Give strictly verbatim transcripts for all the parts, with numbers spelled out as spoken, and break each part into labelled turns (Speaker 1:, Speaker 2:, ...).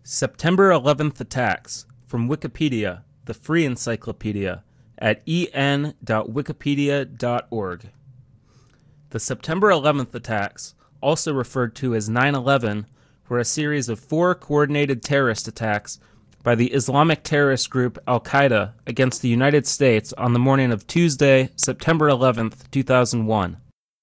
Speaker 1: September eleventh attacks, from Wikipedia, the free encyclopedia, at e n dot wikipedia dot org. The September eleventh attacks, also referred to as nine eleven, were a series of four coordinated terrorist attacks by the Islamic terrorist group Al-Qaeda against the United States on the morning of Tuesday, September eleventh, two thousand one.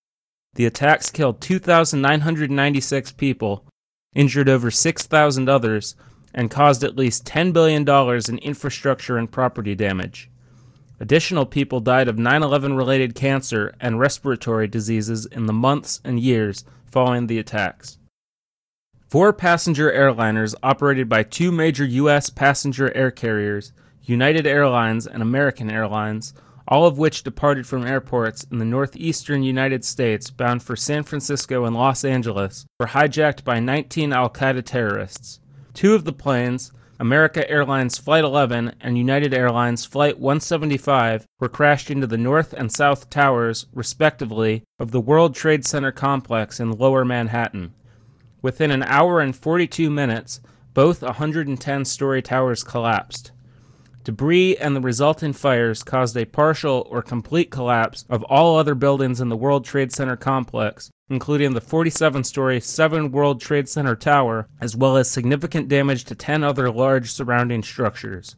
Speaker 1: The attacks killed two thousand nine hundred ninety-six people, injured over six thousand others, and caused at least ten billion dollars in infrastructure and property damage. Additional people died of nine eleven-related cancer and respiratory diseases in the months and years following the attacks. Four passenger airliners operated by two major U S passenger air carriers, United Airlines and American Airlines, all of which departed from airports in the northeastern United States bound for San Francisco and Los Angeles, were hijacked by nineteen Al-Qaeda terrorists. Two of the planes, America Airlines Flight eleven and United Airlines Flight one seventy-five, were crashed into the north and south towers, respectively, of the World Trade Center complex in Lower Manhattan. Within an hour and forty-two minutes, both one hundred ten-story towers collapsed. Debris and the resultant fires caused a partial or complete collapse of all other buildings in the World Trade Center complex, including the forty-seven-story Seven World Trade Center Tower, as well as significant damage to ten other large surrounding structures.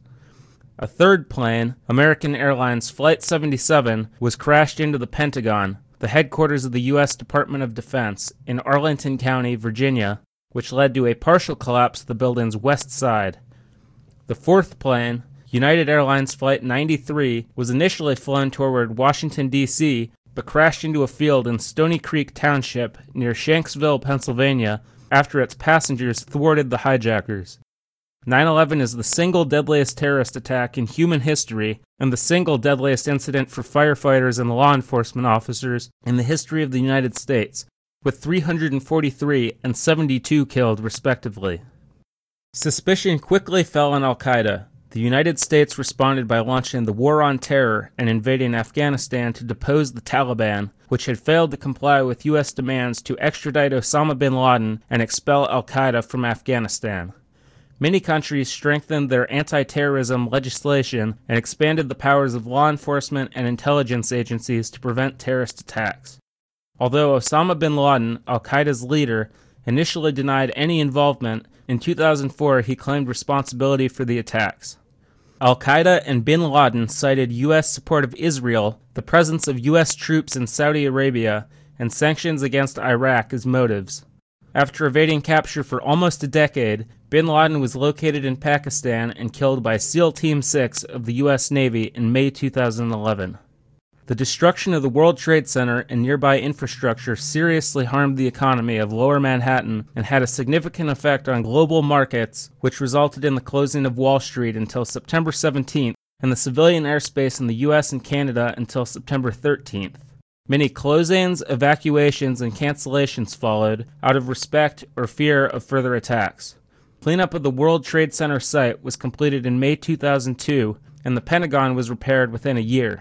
Speaker 1: A third plane, American Airlines Flight seventy-seven, was crashed into the Pentagon, the headquarters of the U S Department of Defense, in Arlington County, Virginia, which led to a partial collapse of the building's west side. The fourth plane, United Airlines Flight ninety-three, was initially flown toward Washington, D C, but crashed into a field in Stony Creek Township near Shanksville, Pennsylvania, after its passengers thwarted the hijackers. nine eleven is the single deadliest terrorist attack in human history and the single deadliest incident for firefighters and law enforcement officers in the history of the United States, with three hundred forty-three and seventy-two killed, respectively. Suspicion quickly fell on Al-Qaeda. The United States responded by launching the War on Terror and invading Afghanistan to depose the Taliban, which had failed to comply with U S demands to extradite Osama bin Laden and expel Al-Qaeda from Afghanistan. Many countries strengthened their anti-terrorism legislation and expanded the powers of law enforcement and intelligence agencies to prevent terrorist attacks. Although Osama bin Laden, Al-Qaeda's leader, initially denied any involvement, in two thousand four he claimed responsibility for the attacks. Al-Qaeda and bin Laden cited U S support of Israel, the presence of U S troops in Saudi Arabia, and sanctions against Iraq as motives. After evading capture for almost a decade, bin Laden was located in Pakistan and killed by SEAL Team six of the U S Navy in May two thousand eleven. The destruction of the World Trade Center and nearby infrastructure seriously harmed the economy of Lower Manhattan and had a significant effect on global markets, which resulted in the closing of Wall Street until September seventeenth and the civilian airspace in the U S and Canada until September thirteenth. Many closings, evacuations, and cancellations followed out of respect or fear of further attacks. Cleanup of the World Trade Center site was completed in May two thousand two, and the Pentagon was repaired within a year.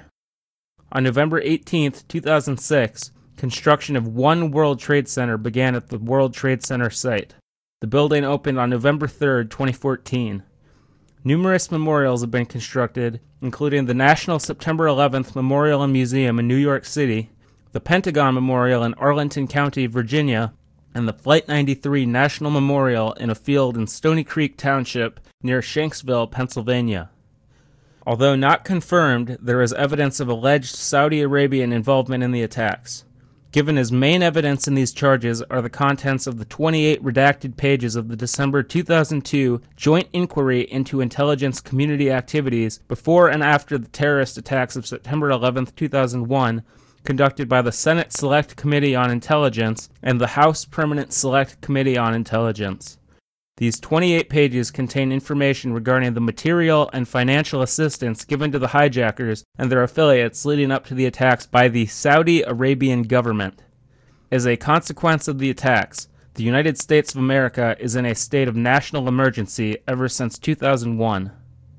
Speaker 1: On November eighteenth, two thousand six, construction of One World Trade Center began at the World Trade Center site. The building opened on November third, twenty fourteen. Numerous memorials have been constructed, including the National September eleventh Memorial and Museum in New York City, the Pentagon Memorial in Arlington County, Virginia, and the Flight ninety-three National Memorial in a field in Stony Creek Township near Shanksville, Pennsylvania. Although not confirmed, there is evidence of alleged Saudi Arabian involvement in the attacks. Given as main evidence in these charges are the contents of the twenty-eight redacted pages of the December two thousand two Joint Inquiry into Intelligence Community Activities before and after the terrorist attacks of September eleventh, two thousand one, conducted by the Senate Select Committee on Intelligence and the House Permanent Select Committee on Intelligence. These twenty-eight pages contain information regarding the material and financial assistance given to the hijackers and their affiliates leading up to the attacks by the Saudi Arabian government. As a consequence of the attacks, the United States of America is in a state of national emergency ever since two thousand one.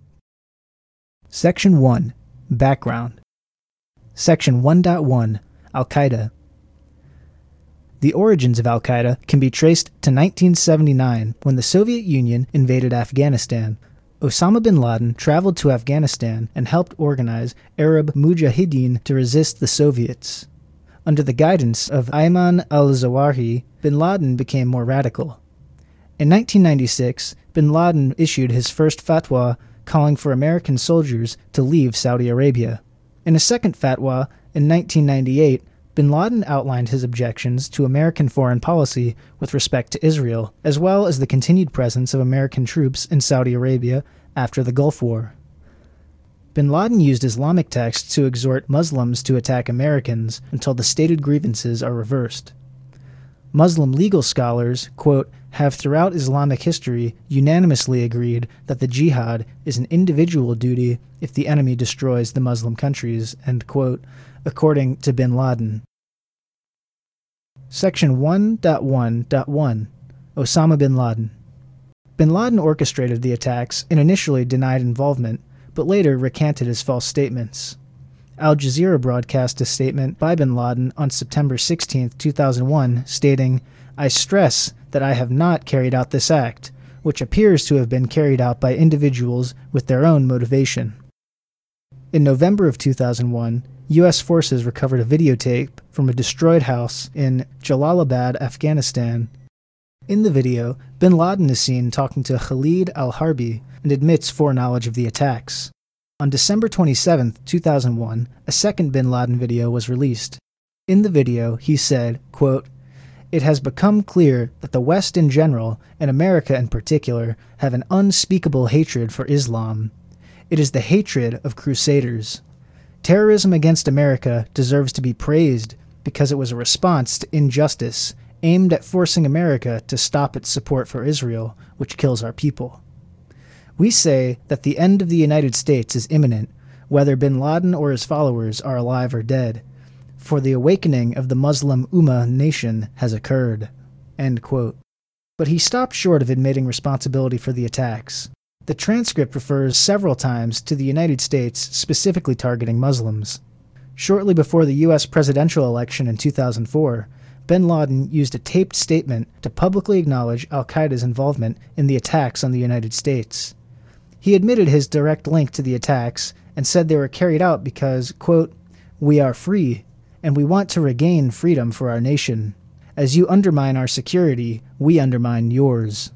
Speaker 2: Section one. Background. Section one point one. Al-Qaeda. The origins of al-Qaeda can be traced to nineteen seventy-nine, when the Soviet Union invaded Afghanistan. Osama bin Laden traveled to Afghanistan and helped organize Arab Mujahideen to resist the Soviets. Under the guidance of Ayman al-Zawahiri, bin Laden became more radical. In nineteen ninety-six, bin Laden issued his first fatwa calling for American soldiers to leave Saudi Arabia. In a second fatwa, in nineteen ninety-eight, bin Laden outlined his objections to American foreign policy with respect to Israel, as well as the continued presence of American troops in Saudi Arabia after the Gulf War. Bin Laden used Islamic texts to exhort Muslims to attack Americans until the stated grievances are reversed. Muslim legal scholars, quote, have throughout Islamic history unanimously agreed that the jihad is an individual duty if the enemy destroys the Muslim countries, end quote, according to bin Laden. Section one point one point one Osama bin Laden. Bin Laden orchestrated the attacks and initially denied involvement, but later recanted his false statements. Al Jazeera broadcast a statement by bin Laden on September sixteenth, two thousand one, stating, "I stress that I have not carried out this act, which appears to have been carried out by individuals with their own motivation." In November of two thousand one, U S forces recovered a videotape from a destroyed house in Jalalabad, Afghanistan. In the video, bin Laden is seen talking to Khalid al-Harbi and admits foreknowledge of the attacks. On December twenty-seventh, two thousand one, a second bin Laden video was released. In the video, he said, quote, "It has become clear that the West in general, and America in particular, have an unspeakable hatred for Islam. It is the hatred of crusaders. Terrorism against America deserves to be praised because it was a response to injustice aimed at forcing America to stop its support for Israel, which kills our people. We say that the end of the United States is imminent, whether bin Laden or his followers are alive or dead, for the awakening of the Muslim Ummah nation has occurred." End quote. But he stopped short of admitting responsibility for the attacks. The transcript refers several times to the United States specifically targeting Muslims. Shortly before the U S presidential election in two thousand four, bin Laden used a taped statement to publicly acknowledge al-Qaeda's involvement in the attacks on the United States. He admitted his direct link to the attacks and said they were carried out because, quote, "We are free, and we want to regain freedom for our nation. As you undermine our security, we undermine yours."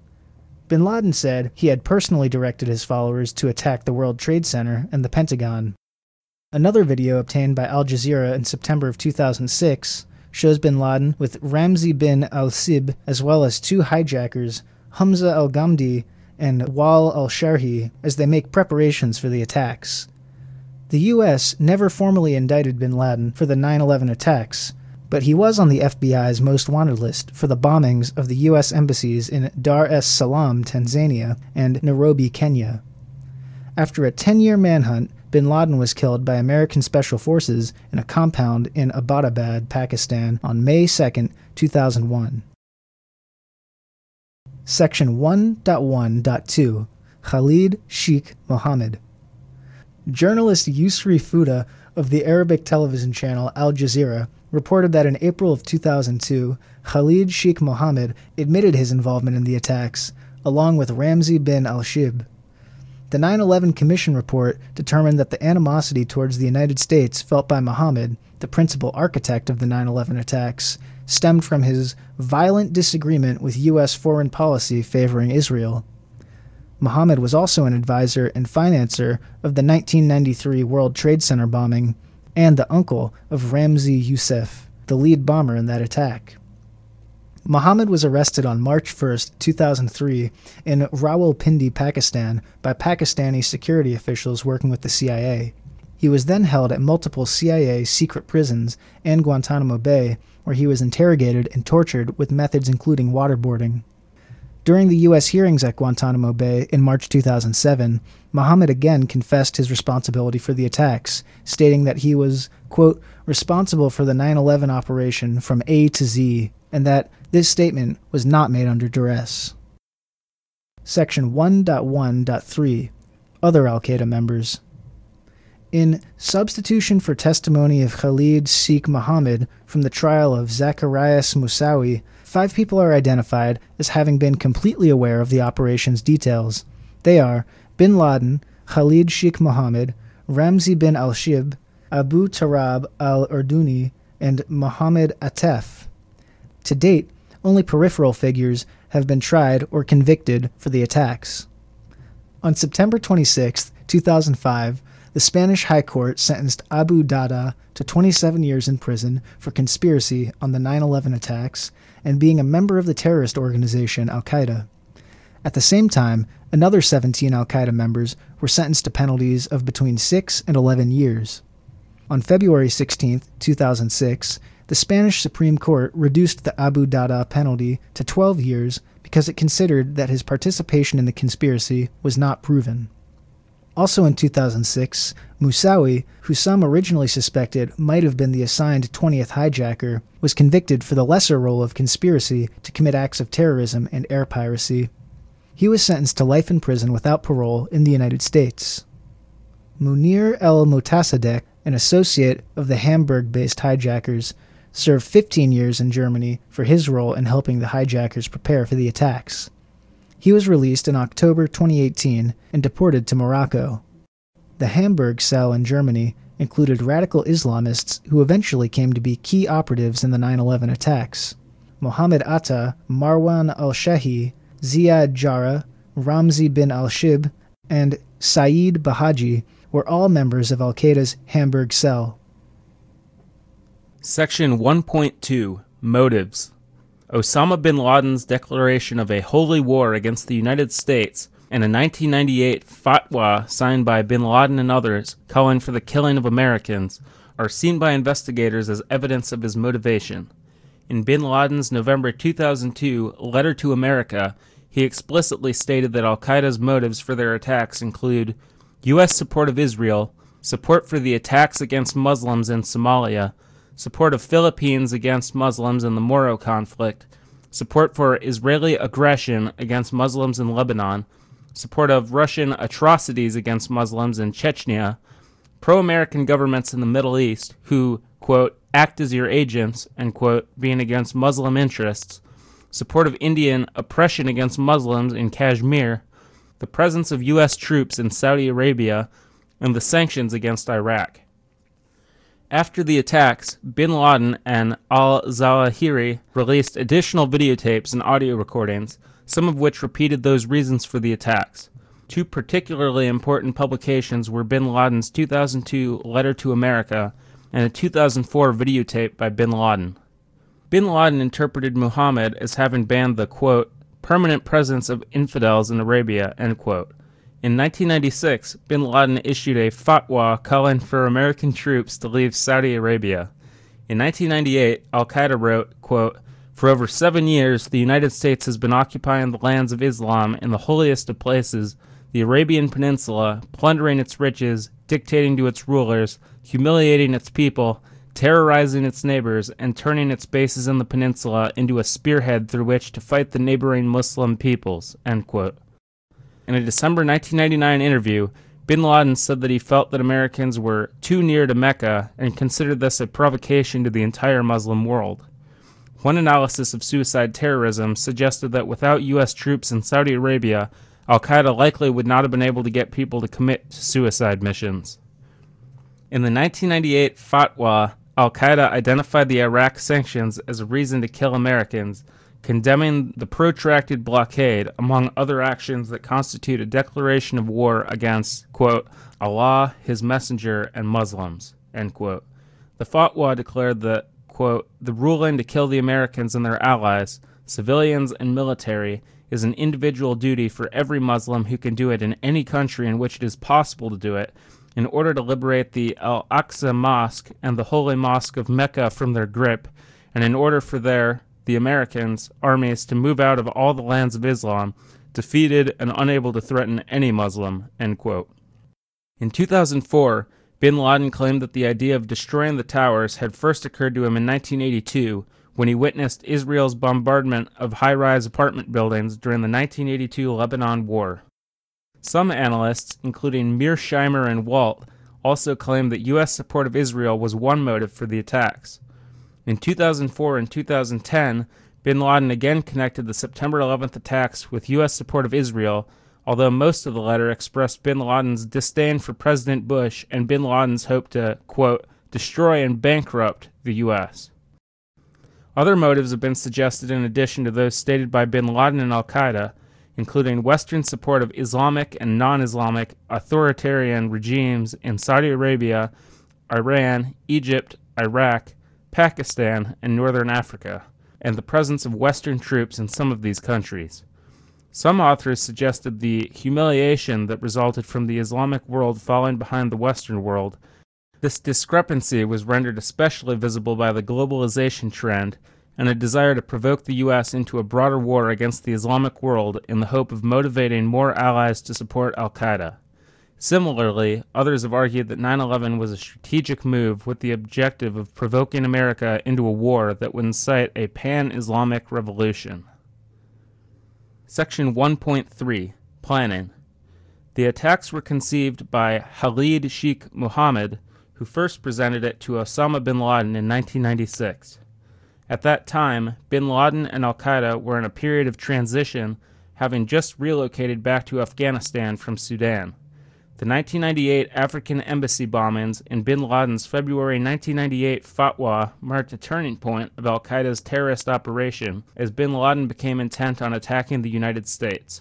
Speaker 2: Bin Laden said he had personally directed his followers to attack the World Trade Center and the Pentagon. Another video obtained by Al Jazeera in September of two thousand six shows bin Laden with Ramzi bin al-Sib as well as two hijackers, Hamza al-Ghamdi and Wal al-Sharhi, as they make preparations for the attacks. The U S never formally indicted bin Laden for the nine eleven attacks, but he was on the F B I's most wanted list for the bombings of the U S embassies in Dar es Salaam, Tanzania, and Nairobi, Kenya. After a ten-year manhunt, bin Laden was killed by American Special Forces in a compound in Abbottabad, Pakistan on May second, two thousand one. Section one point one point two Khalid Sheikh Mohammed. Journalist Yusri Fuda of the Arabic television channel Al Jazeera reported that in April of two thousand two, Khalid Sheikh Mohammed admitted his involvement in the attacks, along with Ramzi bin al-Shib. The nine eleven Commission report determined that the animosity towards the United States felt by Mohammed, the principal architect of the nine eleven attacks, stemmed from his violent disagreement with U S foreign policy favoring Israel. Mohammed was also an advisor and financer of the nineteen ninety-three World Trade Center bombing and the uncle of Ramzi Youssef, the lead bomber in that attack. Mohammed was arrested on March first, two thousand three in Rawalpindi, Pakistan by Pakistani security officials working with the C I A. He was then held at multiple C I A secret prisons and Guantanamo Bay, where he was interrogated and tortured with methods including waterboarding. During the U S hearings at Guantanamo Bay in March two thousand seven, Mohammed again confessed his responsibility for the attacks, stating that he was, quote, responsible for the nine eleven operation from A to Z, and that this statement was not made under duress. Section one point one point three Other al-Qaeda members. In substitution for testimony of Khalid Sheikh Mohammed from the trial of Zacharias Moussaoui, five people are identified as having been completely aware of the operation's details. They are Bin Laden, Khalid Sheikh Mohammed, Ramzi bin al-Shib, Abu Tarab al-Urduni, and Mohammed Atef. To date, only peripheral figures have been tried or convicted for the attacks. On September twenty-sixth, two thousand five, the Spanish High Court sentenced Abu Dada to twenty-seven years in prison for conspiracy on the nine eleven attacks and being a member of the terrorist organization Al-Qaeda. At the same time, another seventeen Al-Qaeda members were sentenced to penalties of between six and eleven years. On February sixteenth, two thousand six, the Spanish Supreme Court reduced the Abu Dada penalty to twelve years because it considered that his participation in the conspiracy was not proven. Also in two thousand six, Moussaoui, who some originally suspected might have been the assigned twentieth hijacker, was convicted for the lesser role of conspiracy to commit acts of terrorism and air piracy. He was sentenced to life in prison without parole in the United States. Munir el-Mutasadek, an associate of the Hamburg-based hijackers, served fifteen years in Germany for his role in helping the hijackers prepare for the attacks. He was released in October twenty eighteen and deported to Morocco. The Hamburg cell in Germany included radical Islamists who eventually came to be key operatives in the nine eleven attacks. Mohammed Atta, Marwan al-Shahi, Ziad Jarrah, Ramzi bin al-Shib, and Saeed Bahaji were all members of Al-Qaeda's Hamburg cell.
Speaker 1: Section one point two, Motives. Osama bin Laden's declaration of a holy war against the United States and a nineteen ninety-eight fatwa signed by bin Laden and others calling for the killing of Americans are seen by investigators as evidence of his motivation. In bin Laden's November two thousand two letter to America, he explicitly stated that Al-Qaeda's motives for their attacks include U S support of Israel, support for the attacks against Muslims in Somalia, support of Philippines against Muslims in the Moro conflict, support for Israeli aggression against Muslims in Lebanon, support of Russian atrocities against Muslims in Chechnya, pro-American governments in the Middle East who, quote, act as your agents, and, quote, being against Muslim interests, support of Indian oppression against Muslims in Kashmir, the presence of U S troops in Saudi Arabia, and the sanctions against Iraq. After the attacks, bin Laden and al-Zawahiri released additional videotapes and audio recordings, some of which repeated those reasons for the attacks. Two particularly important publications were bin Laden's two thousand two Letter to America and a two thousand four videotape by bin Laden. Bin Laden interpreted Muhammad as having banned the, quote, permanent presence of infidels in Arabia, end quote. In nineteen ninety-six, bin Laden issued a fatwa calling for American troops to leave Saudi Arabia. In nineteen ninety-eight, Al-Qaeda wrote, quote, for over seven years, the United States has been occupying the lands of Islam in the holiest of places, the Arabian Peninsula, plundering its riches, dictating to its rulers, humiliating its people, terrorizing its neighbors, and turning its bases in the peninsula into a spearhead through which to fight the neighboring Muslim peoples, end quote. In a December nineteen ninety-nine interview, bin Laden said that he felt that Americans were too near to Mecca and considered this a provocation to the entire Muslim world. One analysis of suicide terrorism suggested that without U S troops in Saudi Arabia, Al-Qaeda likely would not have been able to get people to commit to suicide missions. In the nineteen ninety-eight fatwa, Al-Qaeda identified the Iraq sanctions as a reason to kill Americans, condemning the protracted blockade, among other actions that constitute a declaration of war against, quote, Allah, His Messenger, and Muslims, end quote. The fatwa declared that, quote, the ruling to kill the Americans and their allies, civilians and military, is an individual duty for every Muslim who can do it in any country in which it is possible to do it, in order to liberate the Al-Aqsa Mosque and the Holy Mosque of Mecca from their grip, and in order for their, the Americans, armies to move out of all the lands of Islam, defeated and unable to threaten any Muslim, end quote. In two thousand four, bin Laden claimed that the idea of destroying the towers had first occurred to him in nineteen eighty-two, when he witnessed Israel's bombardment of high-rise apartment buildings during the nineteen eighty-two Lebanon War. Some analysts, including Mearsheimer and Walt, also claimed that U S support of Israel was one motive for the attacks. In two thousand four and two thousand ten, bin Laden again connected the September eleventh attacks with U S support of Israel, although most of the letter expressed bin Laden's disdain for President Bush and bin Laden's hope to, quote, destroy and bankrupt the U S. Other motives have been suggested in addition to those stated by bin Laden and al-Qaeda, including Western support of Islamic and non-Islamic authoritarian regimes in Saudi Arabia, Iran, Egypt, Iraq, Pakistan, and Northern Africa, and the presence of Western troops in some of these countries. Some authors suggested the humiliation that resulted from the Islamic world falling behind the Western world. This discrepancy was rendered especially visible by the globalization trend and a desire to provoke the U S into a broader war against the Islamic world in the hope of motivating more allies to support al-Qaeda. Similarly, others have argued that nine eleven was a strategic move with the objective of provoking America into a war that would incite a pan-Islamic revolution. Section one point three. Planning. The attacks were conceived by Khalid Sheikh Mohammed, who first presented it to Osama bin Laden in nineteen ninety-six. At that time, bin Laden and al-Qaeda were in a period of transition, having just relocated back to Afghanistan from Sudan. The nineteen ninety-eight African embassy bombings and bin Laden's February nineteen ninety-eight fatwa marked a turning point of al-Qaeda's terrorist operation as bin Laden became intent on attacking the United States.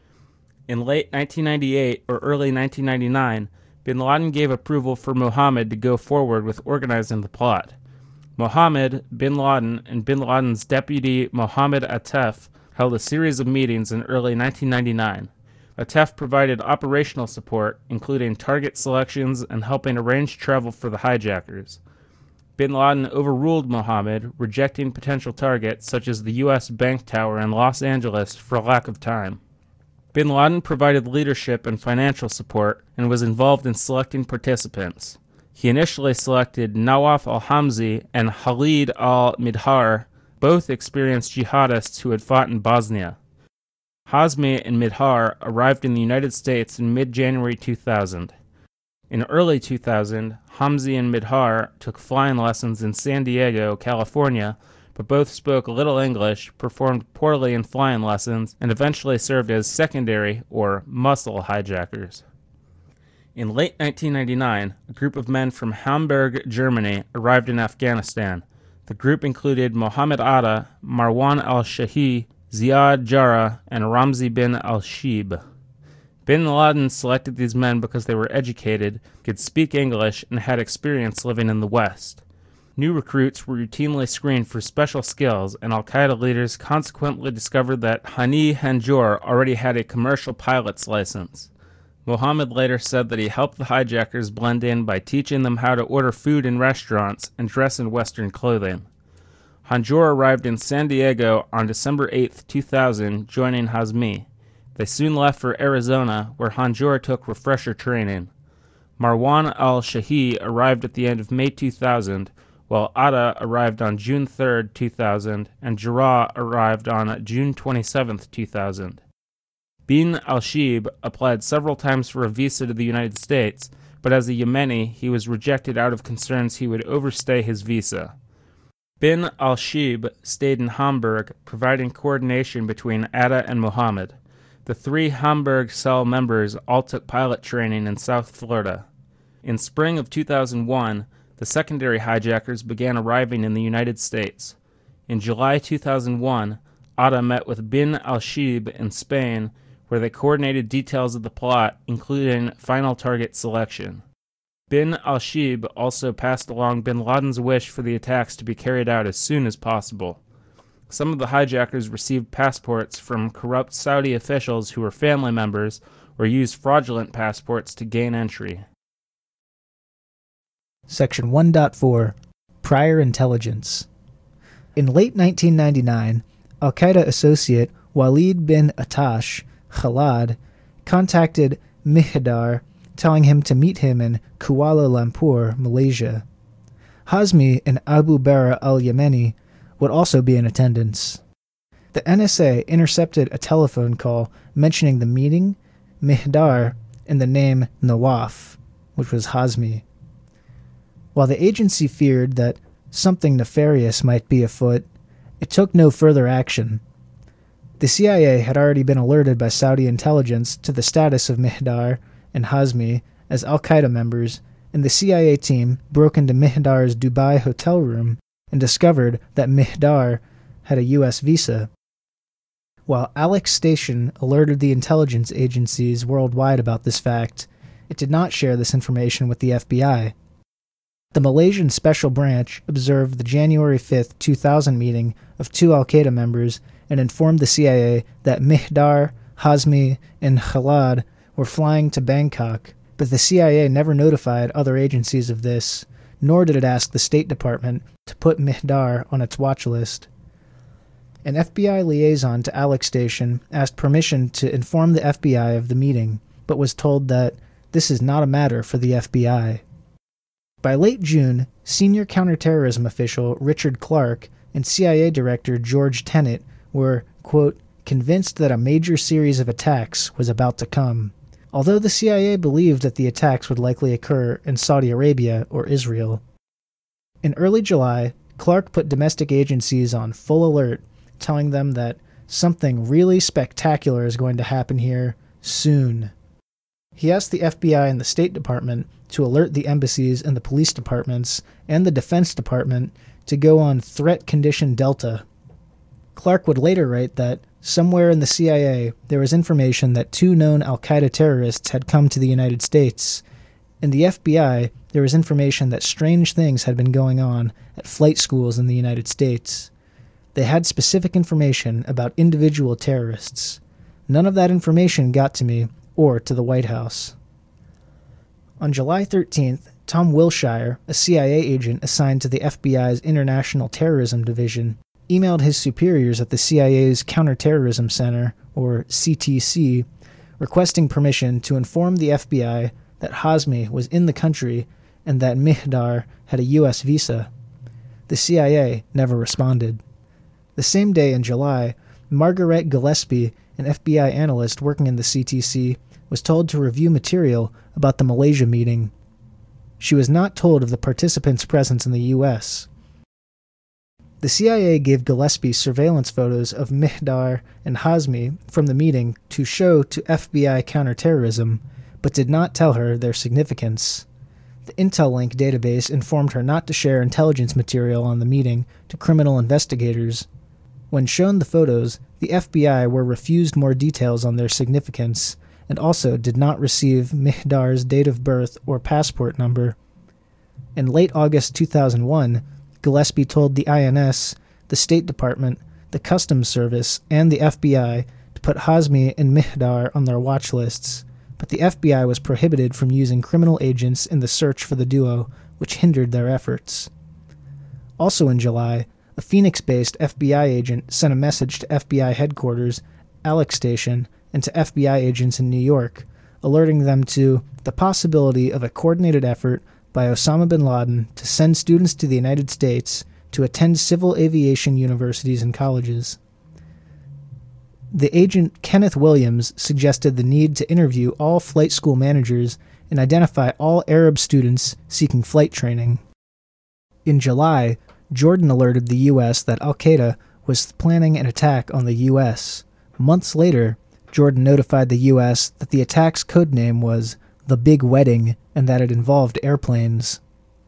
Speaker 1: In late nineteen ninety-eight or early nineteen ninety-nine, bin Laden gave approval for Mohammed to go forward with organizing the plot. Mohammed, bin Laden, and bin Laden's deputy Mohammed Atef held a series of meetings in early nineteen ninety-nine. Atef provided operational support, including target selections and helping arrange travel for the hijackers. Bin Laden overruled Mohammed, rejecting potential targets such as the U S Bank Tower in Los Angeles for lack of time. Bin Laden provided leadership and financial support and was involved in selecting participants. He initially selected Nawaf al-Hamzi and Khalid al-Midhar, both experienced jihadists who had fought in Bosnia. Hazmi and Midhar arrived in the United States in mid-January two thousand. In early two thousand, Hamzi and Midhar took flying lessons in San Diego, California, but both spoke little English, performed poorly in flying lessons, and eventually served as secondary or muscle hijackers. In late nineteen ninety-nine, a group of men from Hamburg, Germany, arrived in Afghanistan. The group included Mohammed Atta, Marwan al-Shahi, Ziad Jarrah, and Ramzi bin al-Shib. Bin Laden selected these men because they were educated, could speak English, and had experience living in the West. New recruits were routinely screened for special skills, and al-Qaeda leaders consequently discovered that Hani Hanjour already had a commercial pilot's license. Mohammed later said that he helped the hijackers blend in by teaching them how to order food in restaurants and dress in Western clothing. Hanjour arrived in San Diego on December eighth, two thousand, joining Hazmi. They soon left for Arizona, where Hanjour took refresher training. Marwan al-Shahi arrived at the end of May two thousand, while Atta arrived on June third, two thousand, and Jarrah arrived on June twenty-seventh, two thousand. Bin al-Shib applied several times for a visa to the United States, but as a Yemeni, he was rejected out of concerns he would overstay his visa. Bin al-Shib stayed in Hamburg, providing coordination between Atta and Mohammed. The three Hamburg cell members all took pilot training in South Florida. In spring of two thousand one, the secondary hijackers began arriving in the United States. In July two thousand one, Atta met with Bin al-Shib in Spain, where they coordinated details of the plot, including final target selection. Bin al-Shib also passed along bin Laden's wish for the attacks to be carried out as soon as possible. Some of the hijackers received passports from corrupt Saudi officials who were family members or used fraudulent passports to gain entry.
Speaker 2: Section one point four. Prior Intelligence. In late nineteen ninety-nine, al-Qaeda associate Walid bin Attash, Khalad, contacted Mihdhar, telling him to meet him in Kuala Lumpur, Malaysia. Hazmi and Abu Bara al-Yemeni would also be in attendance. The N S A intercepted a telephone call mentioning the meeting, Mihdhar, and the name Nawaf. which was Hazmi. While the agency feared that something nefarious might be afoot, it took no further action. The C I A had already been alerted by Saudi intelligence to the status of Mihdhar and Hazmi as al-Qaeda members, and the C I A team broke into Mihdhar's Dubai hotel room and discovered that Mihdhar had a U S visa. While Alex Station alerted the intelligence agencies worldwide about this fact, it did not share this information with the F B I. The Malaysian Special Branch observed the January fifth, two thousand meeting of two al-Qaeda members and informed the C I A that Mihdhar, Hazmi, and Khalad were flying to Bangkok, but the C I A never notified other agencies of this, nor did it ask the State Department to put Mihdhar on its watch list. An F B I liaison to Alex Station asked permission to inform the F B I of the meeting, but was told that this is not a matter for the F B I. By late June, senior counterterrorism official Richard Clarke and C I A Director George Tenet were, quote, convinced that a major series of attacks was about to come, although the C I A believed that the attacks would likely occur in Saudi Arabia or Israel. In early July, Clarke put domestic agencies on full alert, telling them that something really spectacular is going to happen here soon. He asked the F B I and the State Department to alert the embassies and the police departments and the Defense Department to go on Threat Condition Delta. Clarke would later write that somewhere in the C I A there was information that two known al-Qaeda terrorists had come to the United States. In the F B I, there was information that strange things had been going on at flight schools in the United States. They had specific information about individual terrorists. None of that information got to me or to the White House. On July thirteenth, Tom Wilshire, a C I A agent assigned to the F B I's International Terrorism Division, emailed his superiors at the C I A's Counterterrorism Center, or C T C, requesting permission to inform the F B I that Hazmi was in the country and that Mihdhar had a U S visa. The C I A never responded. The same day in July, Margaret Gillespie, an F B I analyst working in the C T C, was told to review material about the Malaysia meeting. She was not told of the participants' presence in the U S. The C I A gave Gillespie surveillance photos of Mihdhar and Hazmi from the meeting to show to F B I counterterrorism, but did not tell her their significance. The IntelLink database informed her not to share intelligence material on the meeting to criminal investigators. When shown the photos, the F B I were refused more details on their significance, and also did not receive Mihdhar's date of birth or passport number. In late August two thousand one, Gillespie told the I N S, the State Department, the Customs Service, and the F B I to put Hazmi and Mihdhar on their watch lists, but the F B I was prohibited from using criminal agents in the search for the duo, which hindered their efforts. Also in July, a Phoenix-based F B I agent sent a message to F B I headquarters, Alex Station, and to F B I agents in New York, alerting them to the possibility of a coordinated effort by Osama bin Laden to send students to the United States to attend civil aviation universities and colleges. The agent Kenneth Williams suggested the need to interview all flight school managers and identify all Arab students seeking flight training. In July, Jordan alerted the U S that al-Qaeda was planning an attack on the U S. Months later, Jordan notified the U S that the attack's codename was The Big Wedding and that it involved airplanes.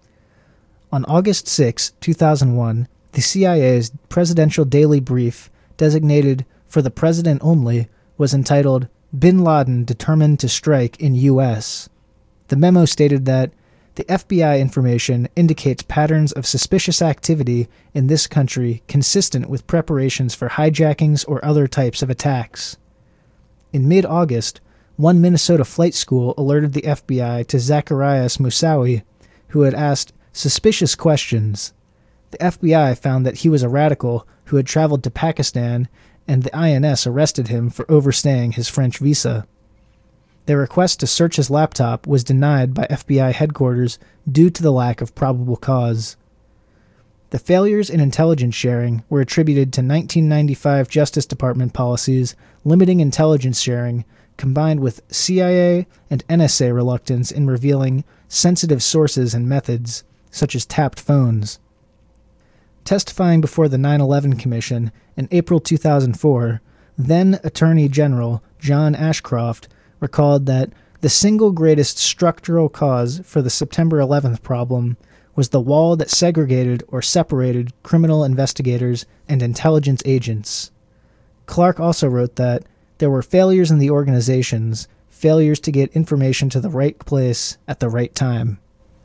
Speaker 2: On August sixth, two thousand one, the C I A's Presidential Daily Brief, designated for the President only, was entitled Bin Laden Determined to Strike in U S. The memo stated that the F B I information indicates patterns of suspicious activity in this country consistent with preparations for hijackings or other types of attacks. In mid-August, one Minnesota flight school alerted the F B I to Zacharias Moussaoui, who had asked suspicious questions. The F B I found that he was a radical who had traveled to Pakistan, and the I N S arrested him for overstaying his French visa. Their request to search his laptop was denied by F B I headquarters due to the lack of probable cause. The failures in intelligence sharing were attributed to nineteen ninety-five Justice Department policies limiting intelligence sharing, combined with C I A and N S A reluctance in revealing sensitive sources and methods, such as tapped phones. Testifying before the nine eleven Commission in April two thousand four, then Attorney General John Ashcroft recalled that the single greatest structural cause for the September eleventh problem was the wall that segregated or separated criminal investigators and intelligence agents. Clark also wrote that there were failures in the organizations, failures to get information to the right place at the right time.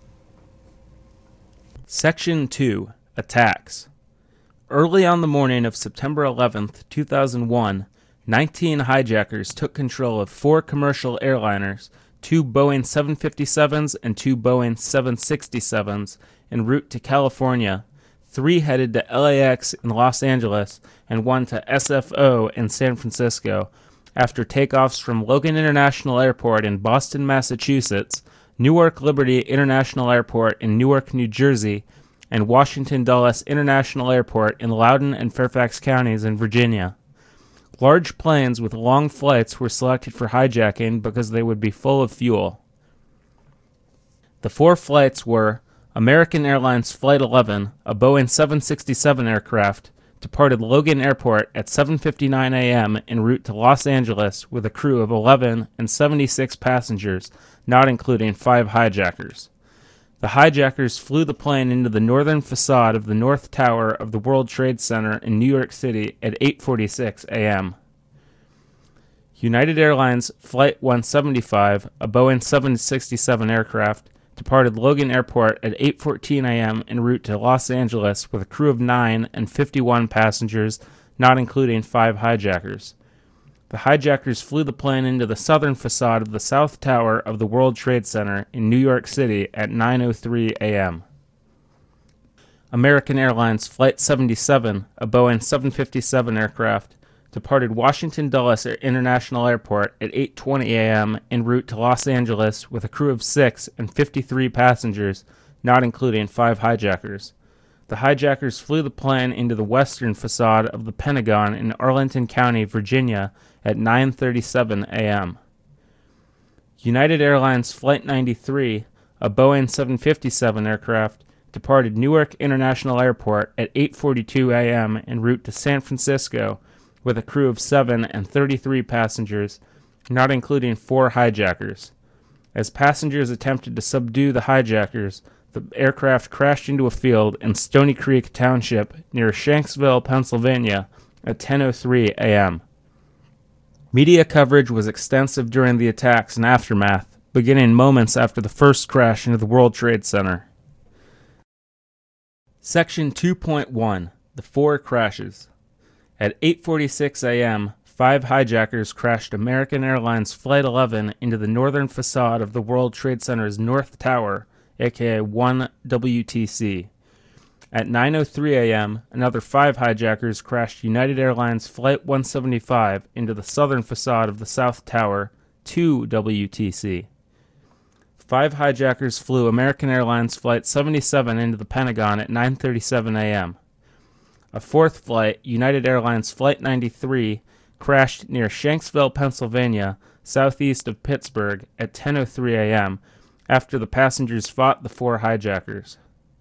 Speaker 1: Section two. Attacks. Early on the morning of September eleventh, two thousand one, nineteen hijackers took control of four commercial airliners, two Boeing seven fifty-sevens and two Boeing seven sixty-sevens, en route to California, three headed to L A X in Los Angeles, and one to S F O in San Francisco, after takeoffs from Logan International Airport in Boston, Massachusetts, Newark Liberty International Airport in Newark, New Jersey, and Washington Dulles International Airport in Loudoun and Fairfax counties in Virginia. Large planes with long flights were selected for hijacking because they would be full of fuel. The four flights were American Airlines Flight eleven, a Boeing seven sixty-seven aircraft, departed Logan Airport at seven fifty-nine a.m. en route to Los Angeles with a crew of eleven and seventy-six passengers, not including five hijackers. The hijackers flew the plane into the northern facade of the North Tower of the World Trade Center in New York City at eight forty-six a.m. United Airlines Flight one seventy-five, a Boeing seven sixty-seven aircraft, departed Logan Airport at eight fourteen a.m. en route to Los Angeles with a crew of nine and fifty-one passengers, not including five hijackers. The hijackers flew the plane into the southern facade of the South Tower of the World Trade Center in New York City at nine oh three a.m. American Airlines Flight seventy-seven, a Boeing seven fifty-seven aircraft, departed Washington Dulles International Airport at eight twenty a.m. en route to Los Angeles with a crew of six and fifty-three passengers, not including five hijackers. The hijackers flew the plane into the western facade of the Pentagon in Arlington County, Virginia, at nine thirty-seven a.m. United Airlines Flight ninety-three, a Boeing seven fifty-seven aircraft, departed Newark International Airport at eight forty-two a.m. en route to San Francisco with a crew of seven and thirty-three passengers, not including four hijackers. As passengers attempted to subdue the hijackers, the aircraft crashed into a field in Stony Creek Township near Shanksville, Pennsylvania at ten oh three a.m. Media coverage was extensive during the attacks and aftermath, beginning moments after the first crash into the World Trade Center. Section two point one. The Four Crashes. At eight forty-six a.m., five hijackers crashed American Airlines Flight eleven into the northern facade of the World Trade Center's North Tower, aka one W T C. At nine oh three a.m., another five hijackers crashed United Airlines Flight one seventy-five into the southern facade of the South Tower, two W T C. Five hijackers flew American Airlines Flight seventy-seven into the Pentagon at nine thirty-seven a.m. A fourth flight, United Airlines Flight ninety-three, crashed near Shanksville, Pennsylvania, southeast of Pittsburgh, at ten oh three a.m., after the passengers fought the four hijackers.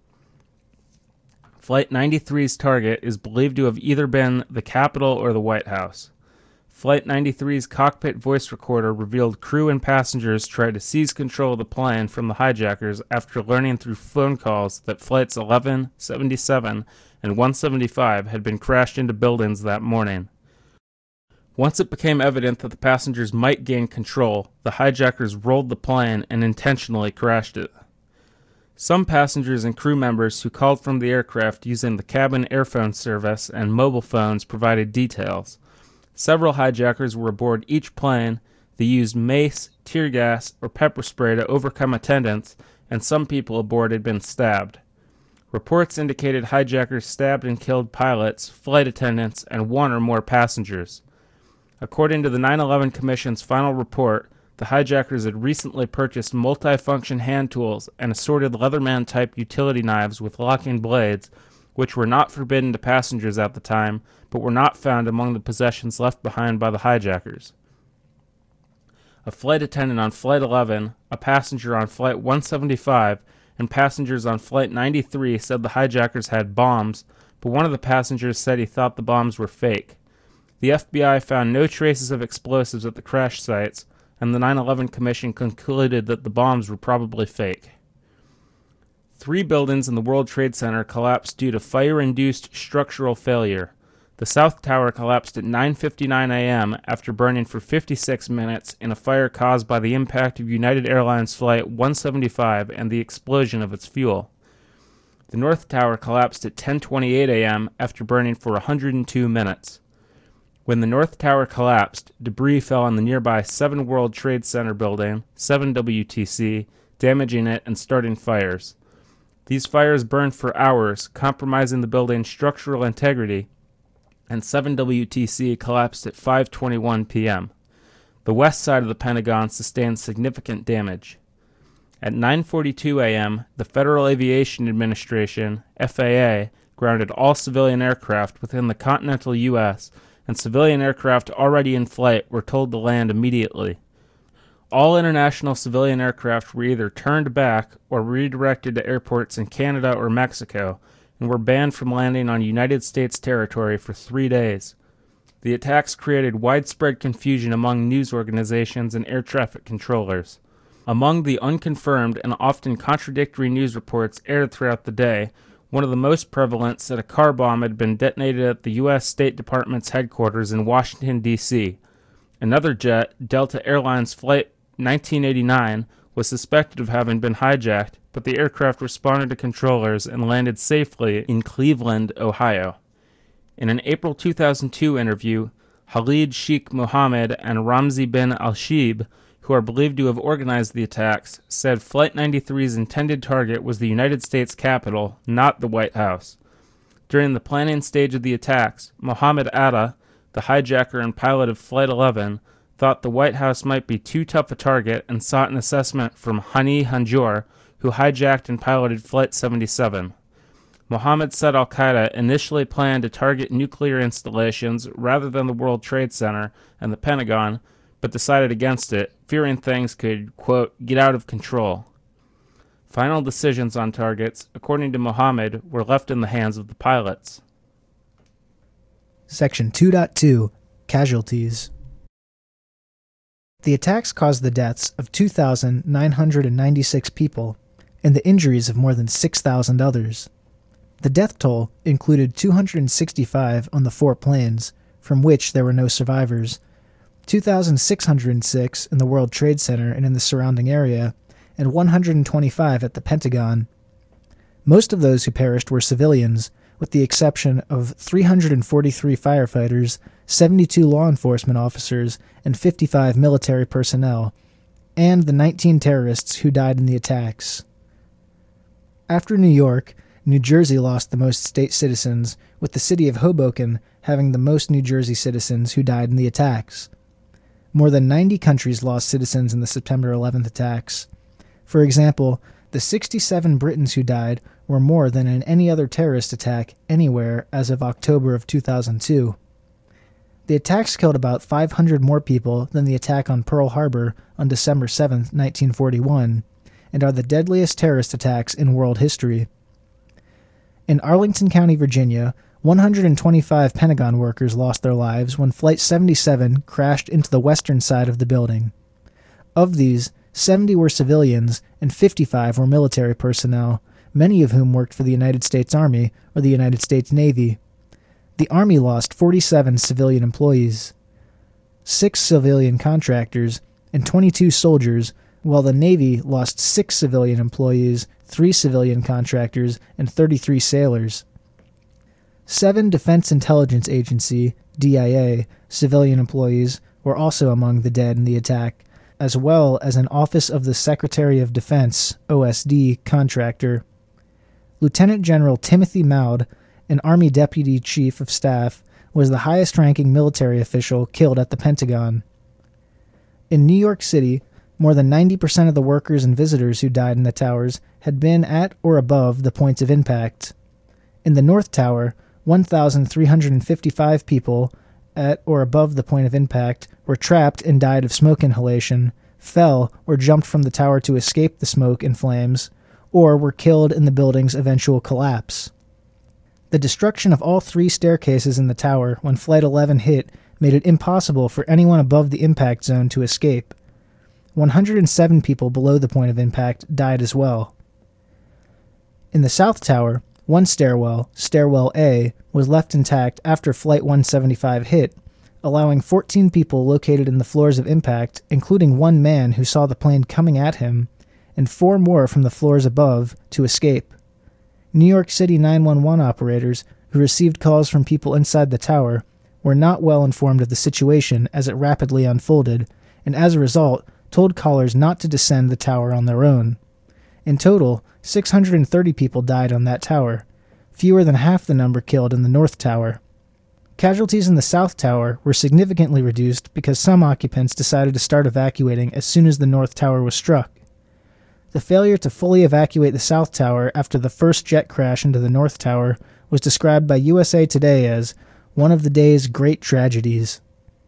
Speaker 1: Flight ninety-three's target is believed to have either been the Capitol or the White House. Flight ninety-three's cockpit voice recorder revealed crew and passengers tried to seize control of the plane from the hijackers after learning through phone calls that Flights eleven, seventy-seven, and one seventy-five had been crashed into buildings that morning. Once it became evident that the passengers might gain control, the hijackers rolled the plane and intentionally crashed it. Some passengers and crew members who called from the aircraft using the cabin airphone service and mobile phones provided details. Several hijackers were aboard each plane. They used mace, tear gas, or pepper spray to overcome attendants, and some people aboard had been stabbed. Reports indicated hijackers stabbed and killed pilots, flight attendants, and one or more passengers. According to the nine eleven Commission's final report, the hijackers had recently purchased multi-function hand tools and assorted Leatherman-type utility knives with locking blades, which were not forbidden to passengers at the time, but were not found among the possessions left behind by the hijackers. a flight attendant on Flight eleven, a passenger on Flight one seventy-five, and passengers on Flight ninety-three said the hijackers had bombs, but one of the passengers said he thought the bombs were fake. The F B I found no traces of explosives at the crash sites, and the nine eleven Commission concluded that the bombs were probably fake. Three buildings in the World Trade Center collapsed due to fire-induced structural failure. The South Tower collapsed at nine fifty-nine a.m. after burning for fifty-six minutes in a fire caused by the impact of United Airlines Flight one seventy-five and the explosion of its fuel. The North Tower collapsed at ten twenty-eight a.m. after burning for one hundred two minutes. When the North Tower collapsed, debris fell on the nearby seven World Trade Center building, seven W T C, damaging it and starting fires. These fires burned for hours, compromising the building's structural integrity, and seven W T C collapsed at five twenty-one p.m. The west side of the Pentagon sustained significant damage. At nine forty-two a.m., the Federal Aviation Administration, F A A, grounded all civilian aircraft within the continental U S, and civilian aircraft already in flight were told to land immediately. All international civilian aircraft were either turned back or redirected to airports in Canada or Mexico, and were banned from landing on United States territory for three days. The attacks created widespread confusion among news organizations and air traffic controllers. Among the unconfirmed and often contradictory news reports aired throughout the day, one of the most prevalent said a car bomb had been detonated at the U S State Department's headquarters in Washington, D C Another jet, Delta Airlines Flight nineteen eighty-nine, was suspected of having been hijacked, but the aircraft responded to controllers and landed safely in Cleveland, Ohio. In an April two thousand two interview, Khalid Sheikh Mohammed and Ramzi bin Al-Shibh, who are believed to have organized the attacks, said Flight ninety-three's intended target was the United States Capitol, not the White House. During the planning stage of the attacks, Mohammed Atta, the hijacker and pilot of Flight eleven, thought the White House might be too tough a target and sought an assessment from Hani Hanjour, who hijacked and piloted Flight seventy-seven. Mohammed said Al-Qaeda initially planned to target nuclear installations rather than the World Trade Center and the Pentagon, but decided against it, fearing things could, quote, get out of control. Final decisions on targets, according to Mohammed, were left in the hands of the pilots.
Speaker 2: Section two point two, Casualties. The attacks caused the deaths of two thousand nine hundred ninety-six people and the injuries of more than six thousand others. The death toll included two hundred sixty-five on the four planes, from which there were no survivors, two thousand six hundred six in the World Trade Center and in the surrounding area, and one hundred twenty-five at the Pentagon. Most of those who perished were civilians, with the exception of three hundred forty-three firefighters, seventy-two law enforcement officers, and fifty-five military personnel, and the nineteen terrorists who died in the attacks. After New York, New Jersey lost the most state citizens, with the city of Hoboken having the most New Jersey citizens who died in the attacks. More than ninety countries lost citizens in the September eleventh attacks. For example, the sixty-seven Britons who died were more than in any other terrorist attack anywhere as of October of two thousand two. The attacks killed about five hundred more people than the attack on Pearl Harbor on December seventh, nineteen forty-one, and are the deadliest terrorist attacks in world history. In Arlington County, Virginia, one hundred twenty-five Pentagon workers lost their lives when Flight seventy-seven crashed into the western side of the building. Of these, seventy were civilians and fifty-five were military personnel, many of whom worked for the United States Army or the United States Navy. The Army lost forty-seven civilian employees, six civilian contractors, and twenty-two soldiers, while the Navy lost six civilian employees, three civilian contractors, and thirty-three sailors. Seven Defense Intelligence Agency, D I A, civilian employees were also among the dead in the attack, as well as an Office of the Secretary of Defense, O S D, contractor. Lieutenant General Timothy Maud, an Army Deputy Chief of Staff, was the highest-ranking military official killed at the Pentagon. In New York City, more than ninety percent of the workers and visitors who died in the towers had been at or above the points of impact. In the North Tower, one thousand three hundred fifty-five people at or above the point of impact were trapped and died of smoke inhalation, fell or jumped from the tower to escape the smoke and flames, or were killed in the building's eventual collapse. The destruction of all three staircases in the tower when Flight eleven hit made it impossible for anyone above the impact zone to escape. one hundred seven people below the point of impact died as well. In the South Tower, one stairwell, Stairwell A, was left intact after Flight one seventy-five hit, allowing fourteen people located in the floors of impact, including one man who saw the plane coming at him, and four more from the floors above, to escape. New York City nine one one operators, who received calls from people inside the tower, were not well informed of the situation as it rapidly unfolded, and as a result, told callers not to descend the tower on their own. In total, six hundred thirty people died on that tower, fewer than half the number killed in the North Tower. Casualties in the South Tower were significantly reduced because some occupants decided to start evacuating as soon as the North Tower was struck. The failure to fully evacuate the South Tower after the first jet crash into the North Tower was described by U S A Today as one of the day's great tragedies.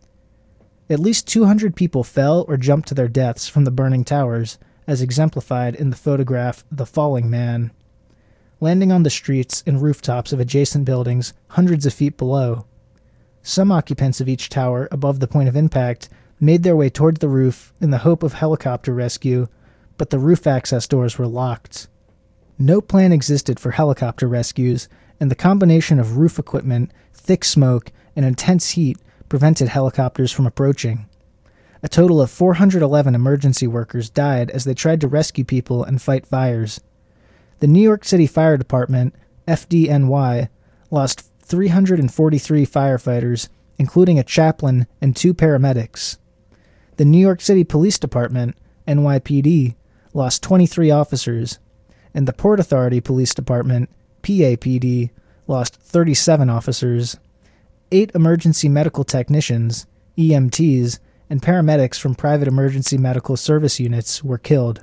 Speaker 2: At least two hundred people fell or jumped to their deaths from the burning towers, as exemplified in the photograph The Falling Man, landing on the streets and rooftops of adjacent buildings hundreds of feet below. Some occupants of each tower above the point of impact made their way toward the roof in the hope of helicopter rescue, but the roof access doors were locked. No plan existed for helicopter rescues, and the combination of roof equipment, thick smoke, and intense heat prevented helicopters from approaching. A total of four hundred eleven emergency workers died as they tried to rescue people and fight fires. The New York City Fire Department, F D N Y, lost three hundred forty-three firefighters, including a chaplain and two paramedics. The New York City Police Department, N Y P D, lost twenty-three officers, and the Port Authority Police Department, P A P D, lost thirty-seven officers. Eight emergency medical technicians, E M Ts, and paramedics from private emergency medical service units were killed.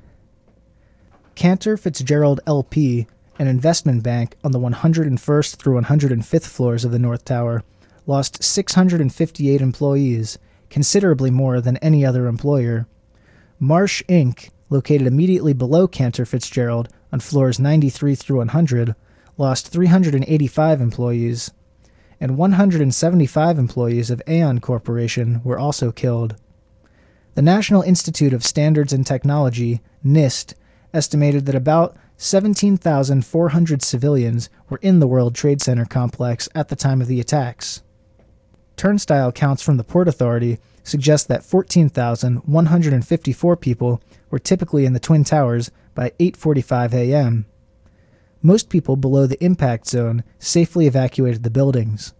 Speaker 2: Cantor Fitzgerald L P, an investment bank on the one hundred first through one hundred fifth floors of the North Tower, lost six hundred fifty-eight employees, considerably more than any other employer. Marsh Incorporated, located immediately below Cantor Fitzgerald on floors ninety-three through one hundred, lost three hundred eighty-five employees, and one hundred seventy-five employees of Aon Corporation were also killed. The National Institute of Standards and Technology, NIST, estimated that about seventeen thousand four hundred civilians were in the World Trade Center complex at the time of the attacks. Turnstile counts from the Port Authority suggest that fourteen thousand one hundred fifty-four people were typically in the Twin Towers by eight forty-five a.m. Most people below the impact zone safely evacuated the buildings.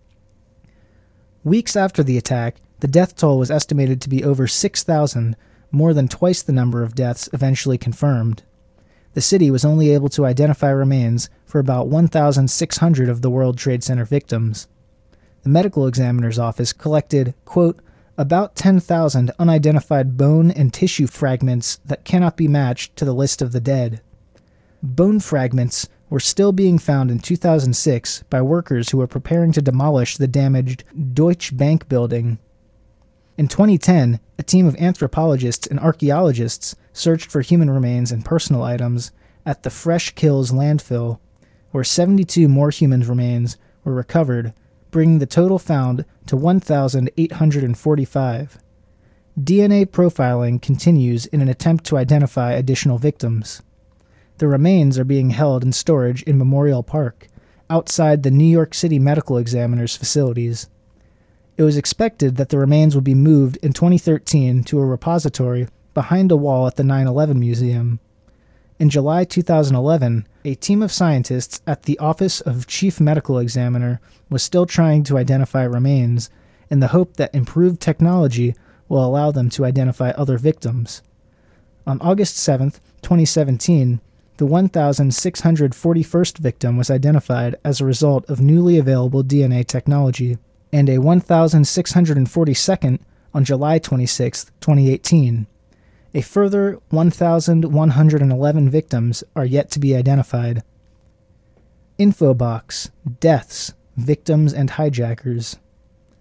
Speaker 2: Weeks after the attack, the death toll was estimated to be over six thousand, more than twice the number of deaths eventually confirmed. The city was only able to identify remains for about one thousand six hundred of the World Trade Center victims. The medical examiner's office collected, quote, about ten thousand unidentified bone and tissue fragments that cannot be matched to the list of the dead. Bone fragments were still being found in two thousand six by workers who were preparing to demolish the damaged Deutsche Bank building. In twenty ten, a team of anthropologists and archaeologists searched for human remains and personal items at the Fresh Kills landfill, where seventy-two more human remains were recovered, bringing the total found to one thousand eight hundred forty-five. D N A profiling continues in an attempt to identify additional victims. The remains are being held in storage in Memorial Park, outside the New York City Medical Examiner's facilities. It was expected that the remains would be moved in twenty thirteen to a repository behind a wall at the nine eleven Museum. In July two thousand eleven, a team of scientists at the Office of Chief Medical Examiner was still trying to identify remains, in the hope that improved technology will allow them to identify other victims. On August seventh, twenty seventeen, the one thousand six hundred forty-first victim was identified as a result of newly available D N A technology, and a one thousand six hundred forty-second on July twenty-sixth, twenty eighteen. A further one thousand one hundred eleven victims are yet to be identified. Infobox, Deaths, Victims and Hijackers.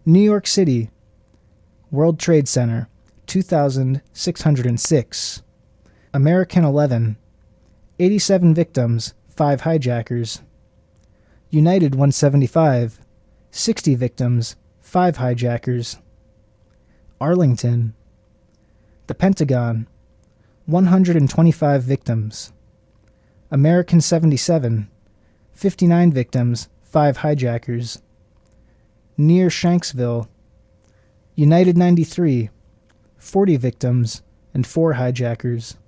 Speaker 2: New York City, World Trade Center, two thousand six hundred six. American eleven, eighty-seven victims, five hijackers. United one seventy-five, sixty victims, five hijackers. Arlington, the Pentagon, one hundred twenty-five victims. American seventy-seven, fifty-nine victims, five hijackers. Near Shanksville, United ninety-three, forty victims, and four hijackers.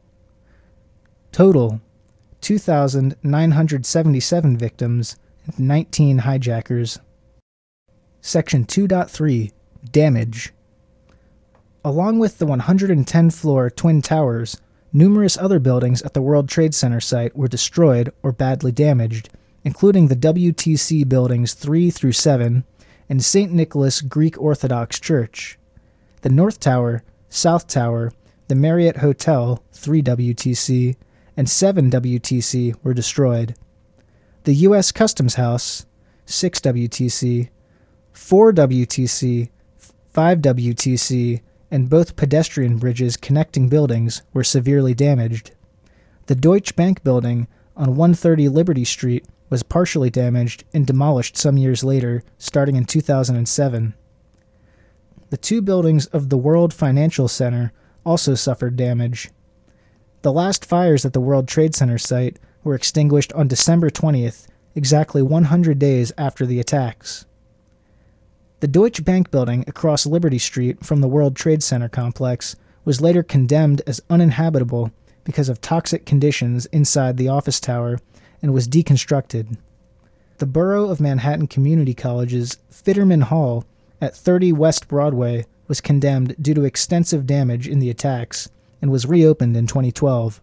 Speaker 2: Total, two thousand nine hundred seventy-seven victims and nineteen hijackers. Section two point three, Damage. Along with the one hundred ten floor Twin Towers, numerous other buildings at the World Trade Center site were destroyed or badly damaged, including the W T C buildings three through seven and Saint Nicholas Greek Orthodox Church. The North Tower, South Tower, the Marriott Hotel, three W T C, and seven W T C were destroyed. The U S Customs House, six W T C, four W T C, five W T C, and both pedestrian bridges connecting buildings were severely damaged. The Deutsche Bank building on one thirty Liberty Street was partially damaged and demolished some years later, starting in two thousand seven. The two buildings of the World Financial Center also suffered damage. The last fires at the World Trade Center site were extinguished on December twentieth, exactly one hundred days after the attacks. The Deutsche Bank building across Liberty Street from the World Trade Center complex was later condemned as uninhabitable because of toxic conditions inside the office tower and was deconstructed. The Borough of Manhattan Community College's Fitterman Hall at thirty West Broadway was condemned due to extensive damage in the attacks and was reopened in twenty twelve.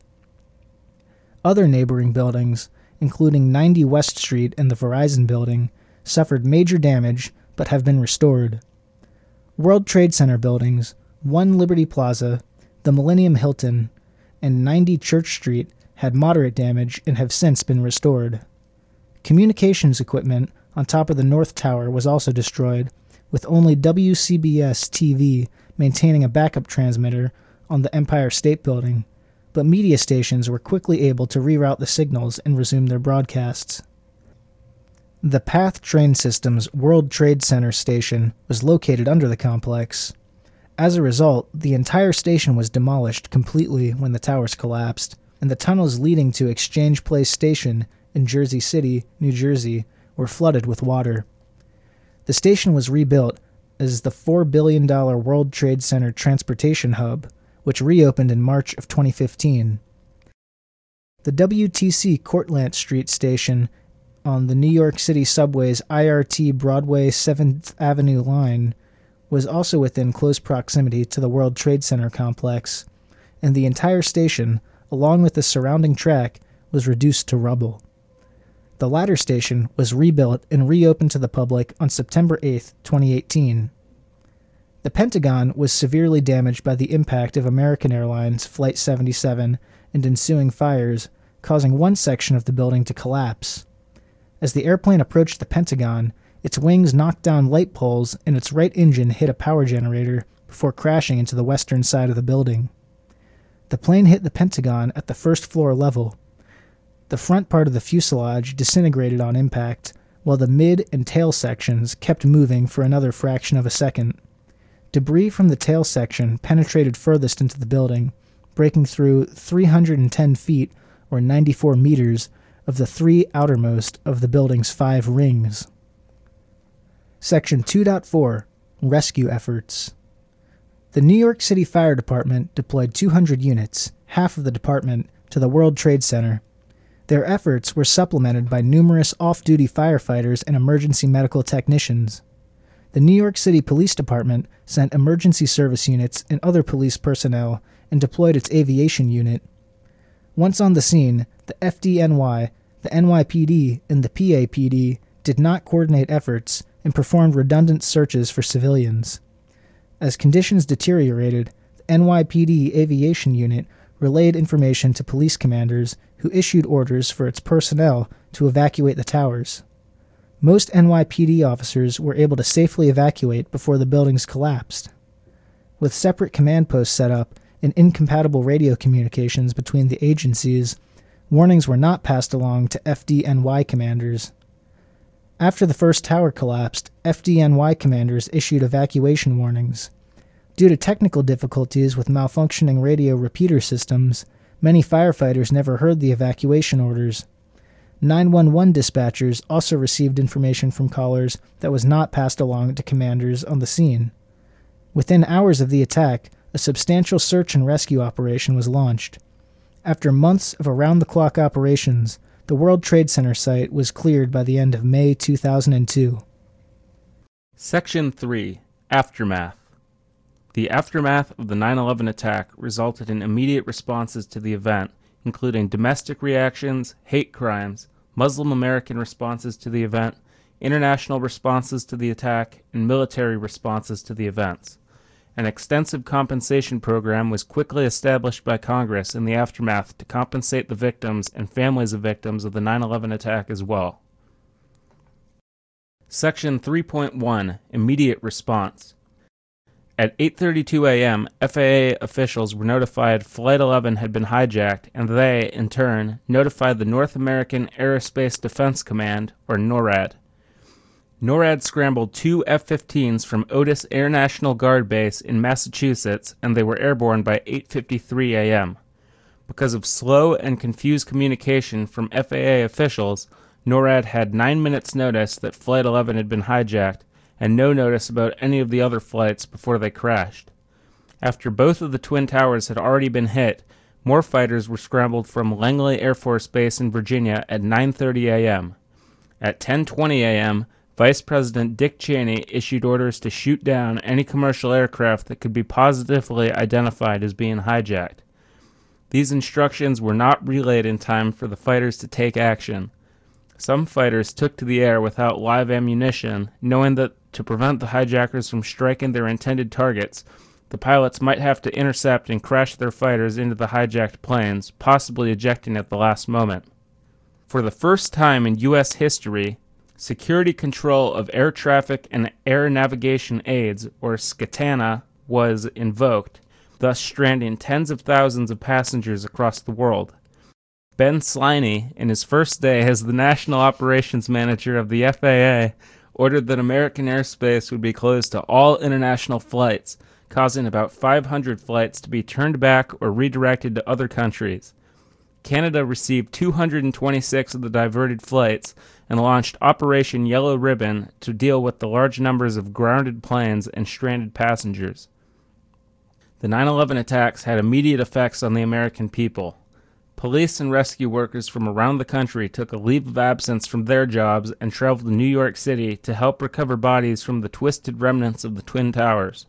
Speaker 2: Other neighboring buildings, including ninety West Street and the Verizon Building, suffered major damage but have been restored. World Trade Center buildings, one Liberty Plaza, the Millennium Hilton, and ninety Church Street had moderate damage and have since been restored. Communications equipment on top of the North Tower was also destroyed, with only W C B S T V maintaining a backup transmitter on the Empire State Building, but media stations were quickly able to reroute the signals and resume their broadcasts. The PATH Train System's World Trade Center station was located under the complex. As a result, the entire station was demolished completely when the towers collapsed, and the tunnels leading to Exchange Place Station in Jersey City, New Jersey, were flooded with water. The station was rebuilt as the four billion dollars World Trade Center Transportation Hub, which reopened in March of twenty fifteen. The W T C Cortlandt Street station on the New York City subway's I R T Broadway seventh Avenue line was also within close proximity to the World Trade Center complex, and the entire station, along with the surrounding track, was reduced to rubble. The latter station was rebuilt and reopened to the public on September eighth, twenty eighteen. The Pentagon was severely damaged by the impact of American Airlines Flight seventy-seven and ensuing fires, causing one section of the building to collapse. As the airplane approached the Pentagon, its wings knocked down light poles and its right engine hit a power generator before crashing into the western side of the building. The plane hit the Pentagon at the first floor level. The front part of the fuselage disintegrated on impact, while the mid and tail sections kept moving for another fraction of a second. Debris from the tail section penetrated furthest into the building, breaking through three hundred ten feet, or ninety-four meters, of the three outermost of the building's five rings. Section two point four, Rescue Efforts. The New York City Fire Department deployed two hundred units, half of the department, to the World Trade Center. Their efforts were supplemented by numerous off-duty firefighters and emergency medical technicians. The New York City Police Department sent emergency service units and other police personnel and deployed its aviation unit. Once on the scene, the F D N Y, the N Y P D, and the P A P D did not coordinate efforts and performed redundant searches for civilians. As conditions deteriorated, the N Y P D Aviation Unit relayed information to police commanders who issued orders for its personnel to evacuate the towers. Most N Y P D officers were able to safely evacuate before the buildings collapsed. With separate command posts set up and incompatible radio communications between the agencies, warnings were not passed along to F D N Y commanders. After the first tower collapsed, F D N Y commanders issued evacuation warnings. Due to technical difficulties with malfunctioning radio repeater systems, many firefighters never heard the evacuation orders. nine one one dispatchers also received information from callers that was not passed along to commanders on the scene. Within hours of the attack, a substantial search and rescue operation was launched. After months of around-the-clock operations, the World Trade Center site was cleared by the end of May two thousand two.
Speaker 1: Section three. Aftermath. The aftermath of the nine eleven attack resulted in immediate responses to the event, including domestic reactions, hate crimes, Muslim American responses to the event, international responses to the attack, and military responses to the events. An extensive compensation program was quickly established by Congress in the aftermath to compensate the victims and families of victims of the nine eleven attack as well. Section three point one. Immediate Response. At eight thirty-two a.m., F A A officials were notified Flight eleven had been hijacked, and they, in turn, notified the North American Aerospace Defense Command, or NORAD. NORAD scrambled two F fifteens from Otis Air National Guard Base in Massachusetts, and they were airborne by eight fifty-three a.m. Because of slow and confused communication from F A A officials, NORAD had nine minutes notice that Flight eleven had been hijacked, and no notice about any of the other flights before they crashed. After both of the Twin Towers had already been hit, more fighters were scrambled from Langley Air Force Base in Virginia at nine thirty a.m. At ten twenty a.m., Vice President Dick Cheney issued orders to shoot down any commercial aircraft that could be positively identified as being hijacked. These instructions were not relayed in time for the fighters to take action. Some fighters took to the air without live ammunition, knowing that to prevent the hijackers from striking their intended targets, the pilots might have to intercept and crash their fighters into the hijacked planes, possibly ejecting at the last moment. For the first time in U S history, Security Control of Air Traffic and Air Navigation Aids, or SCATANA, was invoked, thus stranding tens of thousands of passengers across the world. Ben Sliney, in his first day as the National Operations Manager of the F A A, ordered that American airspace would be closed to all international flights, causing about five hundred flights to be turned back or redirected to other countries. Canada received two hundred twenty-six of the diverted flights and launched Operation Yellow Ribbon to deal with the large numbers of grounded planes and stranded passengers. The nine eleven attacks had immediate effects on the American people. Police and rescue workers from around the country took a leave of absence from their jobs and traveled to New York City to help recover bodies from the twisted remnants of the Twin Towers.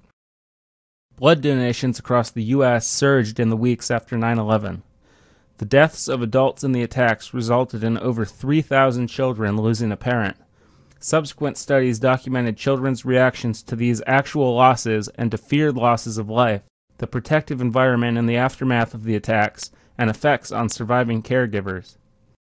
Speaker 1: Blood donations across the U S surged in the weeks after nine eleven. The deaths of adults in the attacks resulted in over three thousand children losing a parent. Subsequent studies documented children's reactions to these actual losses and to feared losses of life, the protective environment in the aftermath of the attacks, and effects on surviving caregivers.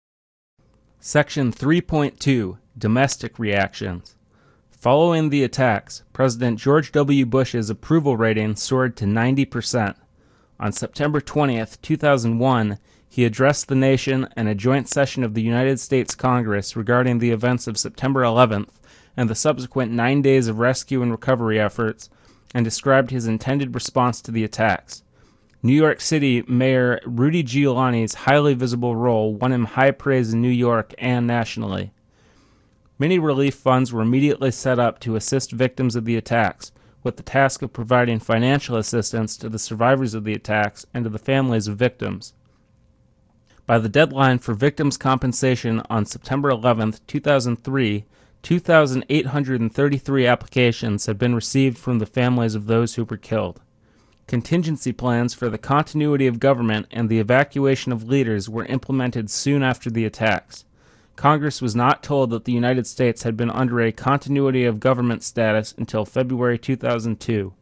Speaker 1: Section three point two. Domestic Reactions. Following the attacks, President George W. Bush's approval rating soared to ninety percent. On September twentieth, two thousand one, he addressed the nation in a joint session of the United States Congress regarding the events of September eleventh and the subsequent nine days of rescue and recovery efforts, and described his intended response to the attacks. New York City Mayor Rudy Giuliani's highly visible role won him high praise in New York and nationally. Many relief funds were immediately set up to assist victims of the attacks, with the task of providing financial assistance to the survivors of the attacks and to the families of victims. By the deadline for victims' compensation on September eleventh, two thousand three, two thousand eight hundred thirty-three applications had been received from the families of those who were killed. Contingency plans for the continuity of government and the evacuation of leaders were implemented soon after the attacks. Congress was not told that the United States had been under a continuity of government status until February two thousand two.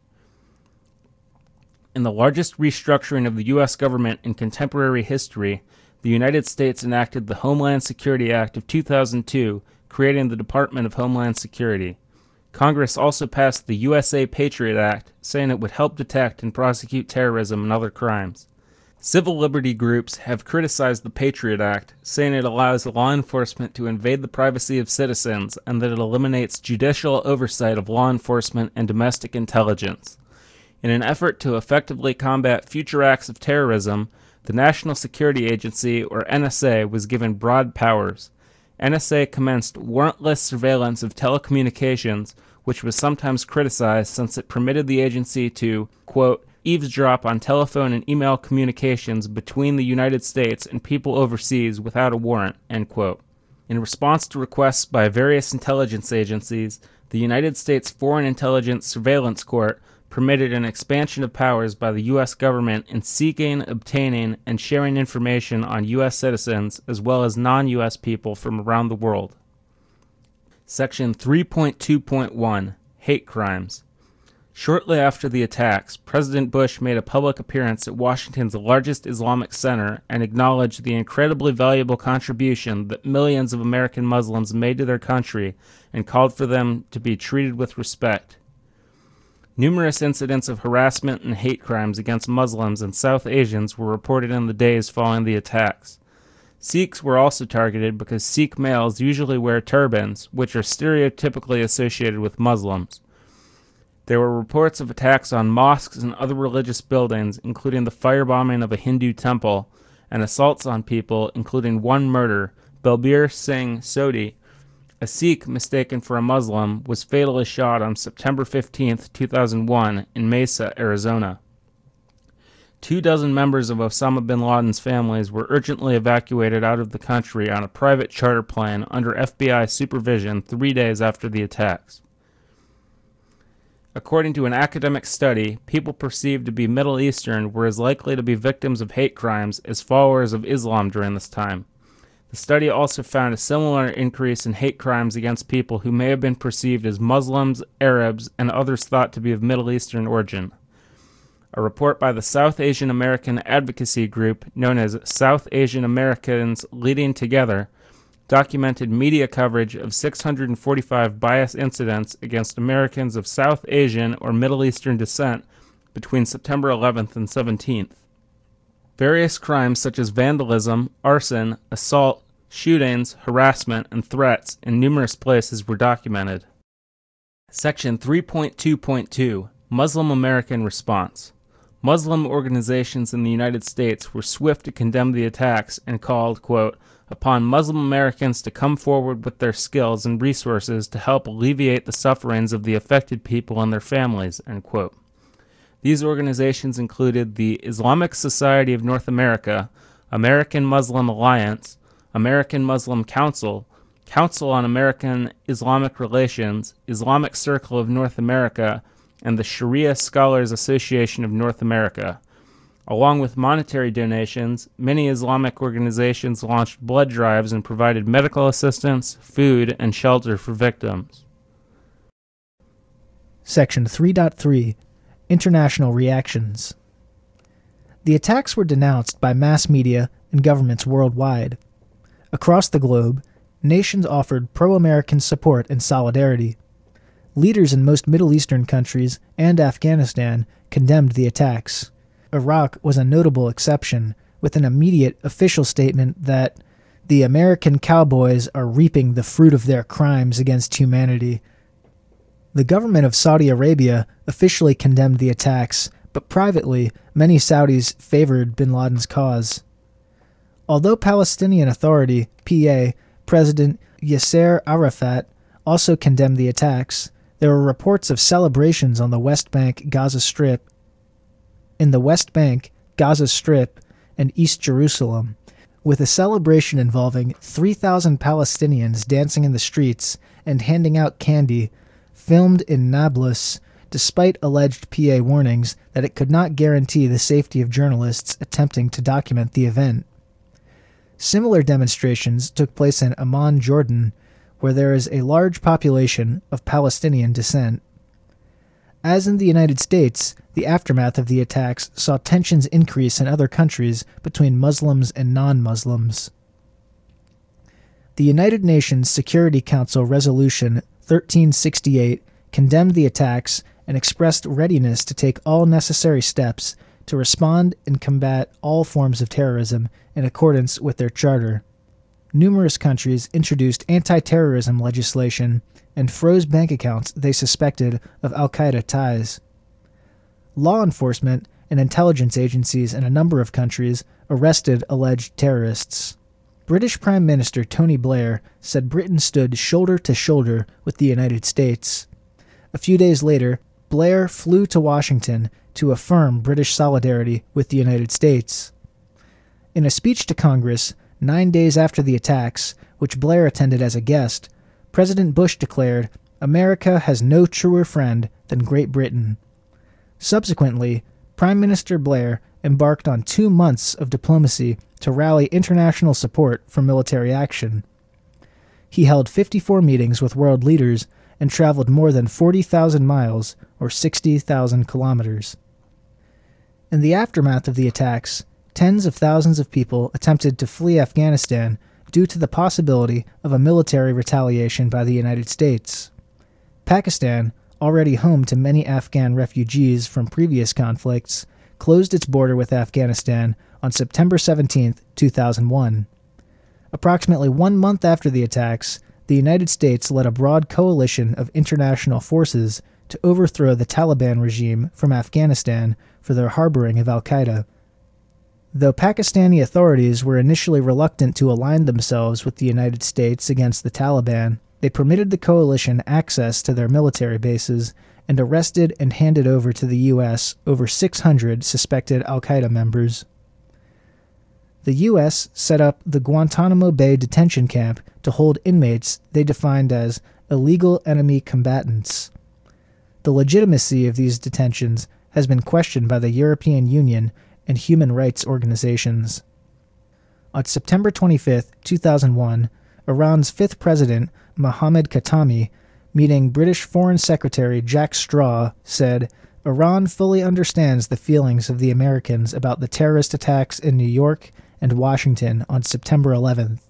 Speaker 1: In the largest restructuring of the U S government in contemporary history, the United States enacted the Homeland Security Act of two thousand two creating the Department of Homeland Security. Congress also passed the U S A Patriot Act, saying it would help detect and prosecute terrorism and other crimes. Civil liberty groups have criticized the Patriot Act, saying it allows law enforcement to invade the privacy of citizens and that it eliminates judicial oversight of law enforcement and domestic intelligence. In an effort to effectively combat future acts of terrorism, the National Security Agency, or N S A, was given broad powers. N S A commenced warrantless surveillance of telecommunications, which was sometimes criticized since it permitted the agency to, quote, eavesdrop on telephone and email communications between the United States and people overseas without a warrant, end quote. In response to requests by various intelligence agencies, the United States Foreign Intelligence Surveillance Court permitted an expansion of powers by the U S government in seeking, obtaining, and sharing information on U S citizens as well as non-U S people from around the world. Section three point two point one, Hate Crimes. Shortly after the attacks, President Bush made a public appearance at Washington's largest Islamic center and acknowledged the incredibly valuable contribution that millions of American Muslims made to their country and called for them to be treated with respect. Numerous incidents of harassment and hate crimes against Muslims and South Asians were reported in the days following the attacks. Sikhs were also targeted because Sikh males usually wear turbans, which are stereotypically associated with Muslims. There were reports of attacks on mosques and other religious buildings, including the firebombing of a Hindu temple, and assaults on people, including one murder. Balbir Singh Sodhi, a Sikh mistaken for a Muslim, was fatally shot on September fifteenth, two thousand one, in Mesa, Arizona. Two dozen members of Osama bin Laden's families were urgently evacuated out of the country on a private charter plane under F B I supervision three days after the attacks. According to an academic study, people perceived to be Middle Eastern were as likely to be victims of hate crimes as followers of Islam during this time. The study also found a similar increase in hate crimes against people who may have been perceived as Muslims, Arabs, and others thought to be of Middle Eastern origin. A report by the South Asian American advocacy group known as South Asian Americans Leading Together documented media coverage of six hundred forty-five bias incidents against Americans of South Asian or Middle Eastern descent between September eleventh and seventeenth. Various crimes such as vandalism, arson, assault, shootings, harassment, and threats in numerous places were documented. Section three point two point two, Muslim American Response. Muslim organizations in the United States were swift to condemn the attacks and called, quote, upon Muslim Americans to come forward with their skills and resources to help alleviate the sufferings of the affected people and their families, end quote. These organizations included the Islamic Society of North America, American Muslim Alliance, American Muslim Council, Council on American Islamic Relations, Islamic Circle of North America, and the Sharia Scholars Association of North America. Along with monetary donations, many Islamic organizations launched blood drives and provided medical assistance, food, and shelter for victims.
Speaker 2: Section three point three, International Reactions. The attacks were denounced by mass media and governments worldwide. Across the globe, nations offered pro-American support and solidarity. Leaders in most Middle Eastern countries and Afghanistan condemned the attacks. Iraq was a notable exception, with an immediate official statement that the American cowboys are reaping the fruit of their crimes against humanity. The government of Saudi Arabia officially condemned the attacks, but privately, many Saudis favored bin Laden's cause. Although Palestinian Authority, P A, President Yasser Arafat also condemned the attacks, there were reports of celebrations on the West Bank, Gaza Strip, in the West Bank, Gaza Strip, and East Jerusalem, with a celebration involving three thousand Palestinians dancing in the streets and handing out candy, filmed in Nablus, despite alleged P A warnings that it could not guarantee the safety of journalists attempting to document the event. Similar demonstrations took place in Amman, Jordan, where there is a large population of Palestinian descent. As in the United States, the aftermath of the attacks saw tensions increase in other countries between Muslims and non-Muslims. The United Nations Security Council Resolution thirteen sixty-eight condemned the attacks and expressed readiness to take all necessary steps to respond and combat all forms of terrorism in accordance with their charter. Numerous countries introduced anti-terrorism legislation and froze bank accounts they suspected of al-Qaeda ties. Law enforcement and intelligence agencies in a number of countries arrested alleged terrorists. British Prime Minister Tony Blair said Britain stood shoulder to shoulder with the United States. A few days later, Blair flew to Washington to affirm British solidarity with the United States. In a speech to Congress, nine days after the attacks, which Blair attended as a guest, President Bush declared, "America has no truer friend than Great Britain." Subsequently, Prime Minister Blair embarked on two months of diplomacy to rally international support for military action. He held fifty-four meetings with world leaders and traveled more than forty thousand miles, or sixty thousand kilometers. In the aftermath of the attacks, tens of thousands of people attempted to flee Afghanistan due to the possibility of a military retaliation by the United States. Pakistan, already home to many Afghan refugees from previous conflicts, closed its border with Afghanistan on September seventeenth, two thousand one. Approximately one month after the attacks, the United States led a broad coalition of international forces to overthrow the Taliban regime from Afghanistan for their harboring of al-Qaeda. Though Pakistani authorities were initially reluctant to align themselves with the United States against the Taliban, they permitted the coalition access to their military bases and arrested and handed over to the U S over six hundred suspected al-Qaeda members. The U S set up the Guantanamo Bay detention camp to hold inmates they defined as illegal enemy combatants. The legitimacy of these detentions has been questioned by the European Union and human rights organizations. On September twenty-fifth, two thousand one, Iran's fifth president, Mohammad Khatami, meeting British Foreign Secretary Jack Straw, said, "Iran fully understands the feelings of the Americans about the terrorist attacks in New York and Washington on September eleventh.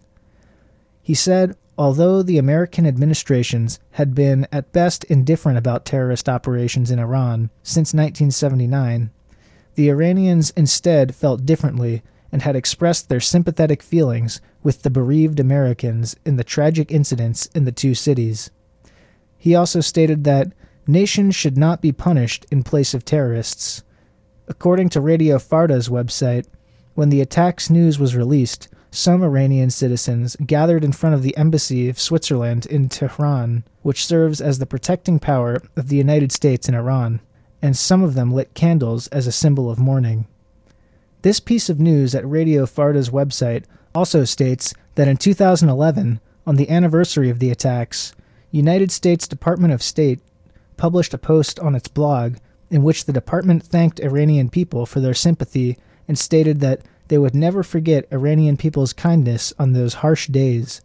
Speaker 2: He said, although the American administrations had been at best indifferent about terrorist operations in Iran since nineteen seventy-nine, the Iranians instead felt differently and had expressed their sympathetic feelings with the bereaved Americans in the tragic incidents in the two cities. He also stated that nations should not be punished in place of terrorists. According to Radio Farda's website, when the attacks news was released, some Iranian citizens gathered in front of the embassy of Switzerland in Tehran, which serves as the protecting power of the United States in Iran, and some of them lit candles as a symbol of mourning. This piece of news at Radio Farda's website also states that in two thousand eleven, on the anniversary of the attacks, United States Department of State published a post on its blog in which the department thanked Iranian people for their sympathy and stated that they would never forget Iranian people's kindness on those harsh days.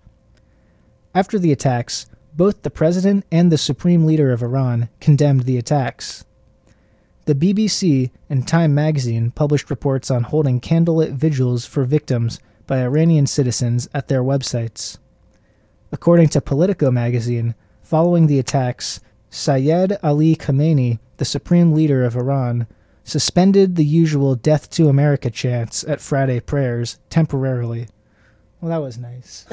Speaker 2: After the attacks, both the president and the supreme leader of Iran condemned the attacks. The B B C and Time magazine published reports on holding candlelit vigils for victims by Iranian citizens at their websites. According to Politico magazine, following the attacks, Syed Ali Khamenei, the supreme leader of Iran, suspended the usual Death to America chants at Friday prayers temporarily. Well, that was nice.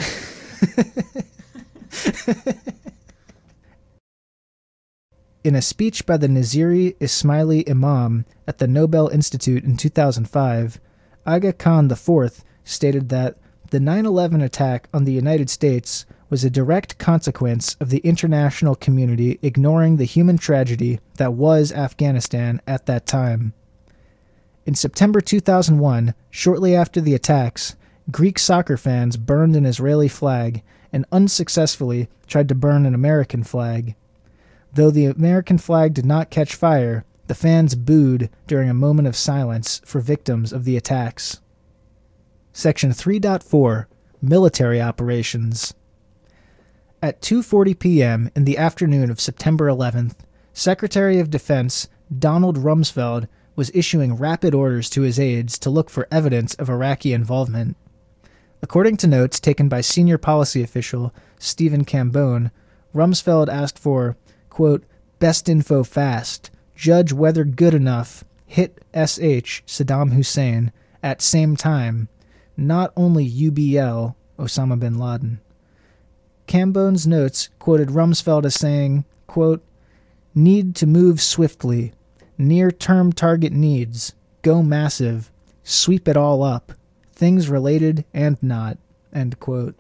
Speaker 2: In a speech by the Naziri Ismaili Imam at the Nobel Institute in two thousand five, Aga Khan the fourth stated that the nine eleven attack on the United States was a direct consequence of the international community ignoring the human tragedy that was Afghanistan at that time. In September two thousand one, shortly after the attacks, Greek soccer fans burned an Israeli flag and unsuccessfully tried to burn an American flag. Though the American flag did not catch fire, the fans booed during a moment of silence for victims of the attacks. Section three point four, Military Operations. At two forty p.m. in the afternoon of September eleventh, Secretary of Defense Donald Rumsfeld was issuing rapid orders to his aides to look for evidence of Iraqi involvement. According to notes taken by senior policy official Stephen Cambone, Rumsfeld asked for, quote, best info fast, judge whether good enough, hit S H, Saddam Hussein, at same time, not only U B L, Osama bin Laden. Cambone's notes quoted Rumsfeld as saying, quote, need to move swiftly, near-term target needs, go massive, sweep it all up, things related and not, end quote.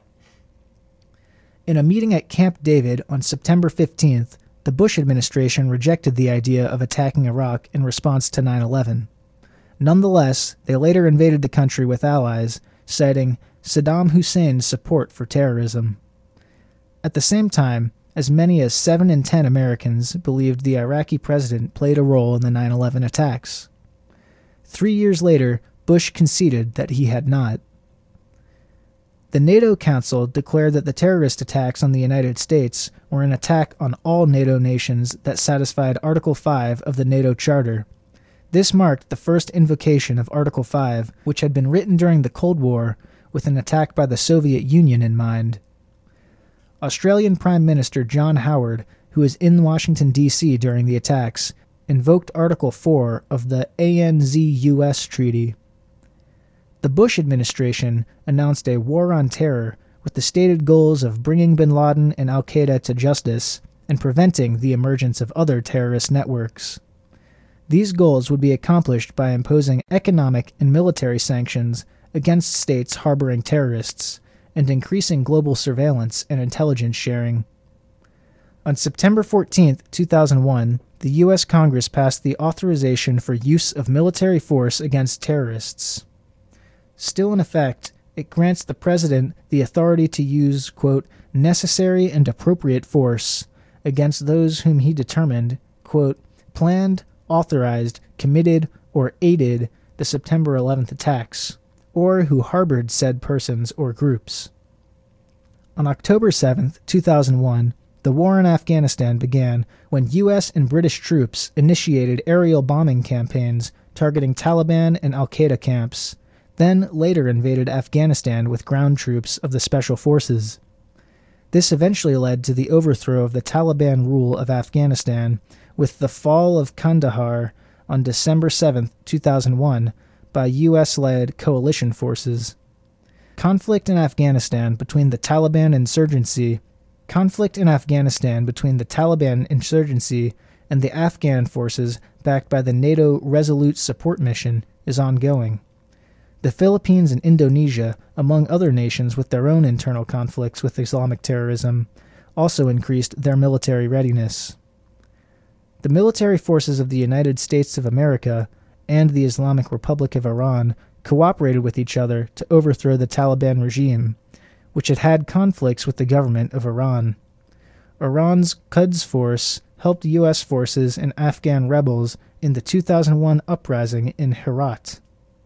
Speaker 2: In a meeting at Camp David on September fifteenth, the Bush administration rejected the idea of attacking Iraq in response to nine eleven. Nonetheless, they later invaded the country with allies, citing Saddam Hussein's support for terrorism. At the same time, as many as seven in ten Americans believed the Iraqi president played a role in the nine eleven attacks. Three years later, Bush conceded that he had not. The NATO Council declared that the terrorist attacks on the United States were an attack on all NATO nations that satisfied Article five of the NATO Charter. This marked the first invocation of Article five, which had been written during the Cold War with an attack by the Soviet Union in mind. Australian Prime Minister John Howard, who was in Washington, D C during the attacks, invoked Article four of the A N Z U S Treaty. The Bush administration announced a war on terror with the stated goals of bringing bin Laden and al-Qaeda to justice and preventing the emergence of other terrorist networks. These goals would be accomplished by imposing economic and military sanctions against states harboring terrorists and increasing global surveillance and intelligence sharing. On September fourteenth, two thousand one, the U S Congress passed the Authorization for Use of Military Force Against Terrorists. Still in effect, it grants the President the authority to use, quote, necessary and appropriate force against those whom he determined, quote, planned, authorized, committed, or aided the September eleventh attacks, or who harbored said persons or groups. On October seventh, two thousand one, the war in Afghanistan began when U S and British troops initiated aerial bombing campaigns targeting Taliban and al-Qaeda camps, then later invaded Afghanistan with ground troops of the Special Forces. This eventually led to the overthrow of the Taliban rule of Afghanistan with the fall of Kandahar on December seventh, two thousand one, by U S-led coalition forces. Conflict in Afghanistan between the Taliban insurgency Conflict in Afghanistan between the Taliban insurgency and the Afghan forces backed by the NATO Resolute Support Mission is ongoing. The Philippines and Indonesia, among other nations with their own internal conflicts with Islamic terrorism, also increased their military readiness. The military forces of the United States of America and the Islamic Republic of Iran cooperated with each other to overthrow the Taliban regime, which had had conflicts with the government of Iran. Iran's Quds Force helped U S forces and Afghan rebels in the two thousand one uprising in Herat.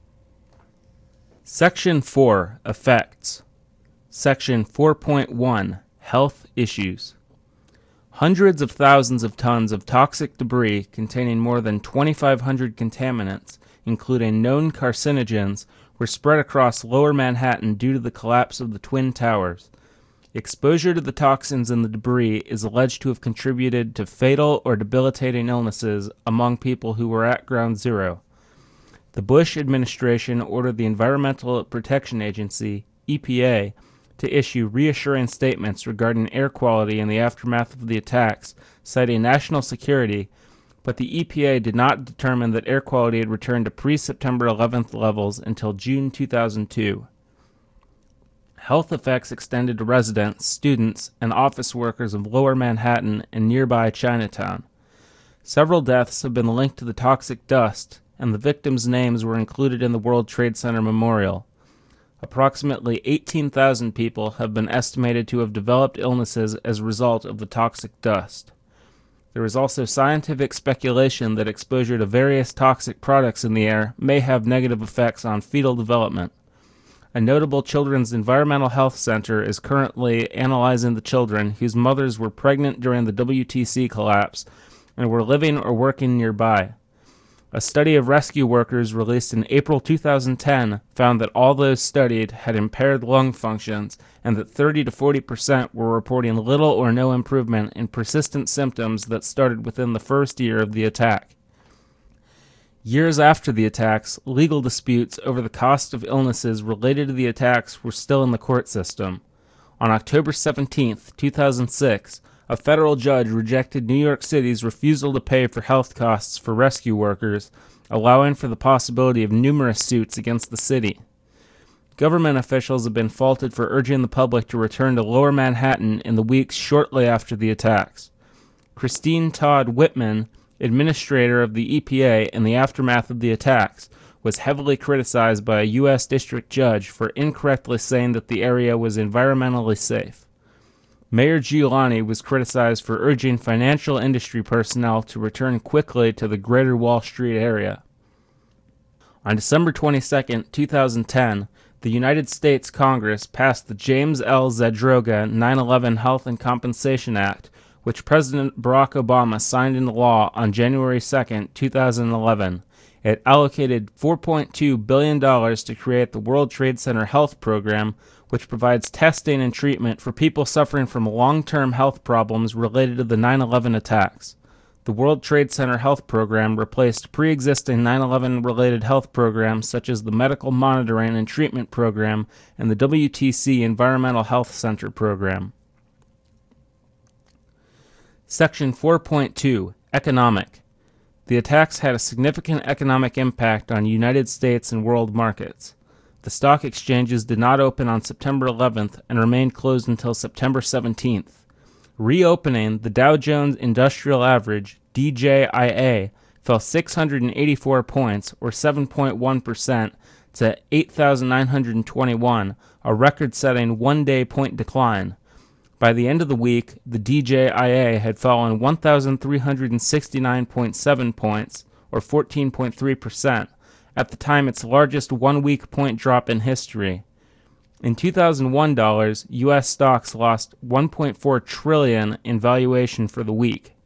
Speaker 1: Section four, Effects. Section four point one, Health Issues. Hundreds of thousands of tons of toxic debris containing more than twenty-five hundred contaminants, including known carcinogens, were spread across lower Manhattan due to the collapse of the Twin Towers. Exposure to the toxins in the debris is alleged to have contributed to fatal or debilitating illnesses among people who were at ground zero. The Bush administration ordered the Environmental Protection Agency, E P A, to issue reassuring statements regarding air quality in the aftermath of the attacks, citing national security, but the E P A did not determine that air quality had returned to pre-September eleventh levels until June two thousand two. Health effects extended to residents, students, and office workers of Lower Manhattan and nearby Chinatown. Several deaths have been linked to the toxic dust, and the victims' names were included in the World Trade Center memorial. Approximately eighteen thousand people have been estimated to have developed illnesses as a result of the toxic dust. There is also scientific speculation that exposure to various toxic products in the air may have negative effects on fetal development. A notable Children's Environmental Health Center is currently analyzing the children whose mothers were pregnant during the W T C collapse and were living or working nearby. A study of rescue workers released in April two thousand ten found that all those studied had impaired lung functions and that thirty to forty percent were reporting little or no improvement in persistent symptoms that started within the first year of the attack. Years after the attacks, legal disputes over the cost of illnesses related to the attacks were still in the court system. On October seventeenth, two thousand six, a federal judge rejected New York City's refusal to pay for health costs for rescue workers, allowing for the possibility of numerous suits against the city. Government officials have been faulted for urging the public to return to Lower Manhattan in the weeks shortly after the attacks. Christine Todd Whitman, administrator of the E P A in the aftermath of the attacks, was heavily criticized by a U S district judge for incorrectly saying that the area was environmentally safe. Mayor Giuliani was criticized for urging financial industry personnel to return quickly to the greater Wall Street area. On December twenty-second, two thousand ten, the United States Congress passed the James L. Zadroga nine eleven Health and Compensation Act, which President Barack Obama signed into law on January second, two thousand eleven. It allocated four point two billion dollars to create the World Trade Center Health Program, which provides testing and treatment for people suffering from long-term health problems related to the nine eleven attacks. The World Trade Center Health Program replaced pre-existing nine eleven related health programs such as the Medical Monitoring and Treatment Program and the W T C Environmental Health Center Program. Section four point two, Economic. The attacks had a significant economic impact on United States and world markets. The stock exchanges did not open on September eleventh and remained closed until September seventeenth. Reopening, the Dow Jones Industrial Average, D J I A, fell six hundred eighty-four points, or seven point one percent, to eight thousand nine hundred twenty-one, a record-setting one-day point decline. By the end of the week, the D J I A had fallen one thousand three hundred sixty-nine point seven points, or fourteen point three percent, at the time its largest one-week point drop in history. In two thousand one dollars, U S stocks lost one point four trillion dollars in valuation for the week.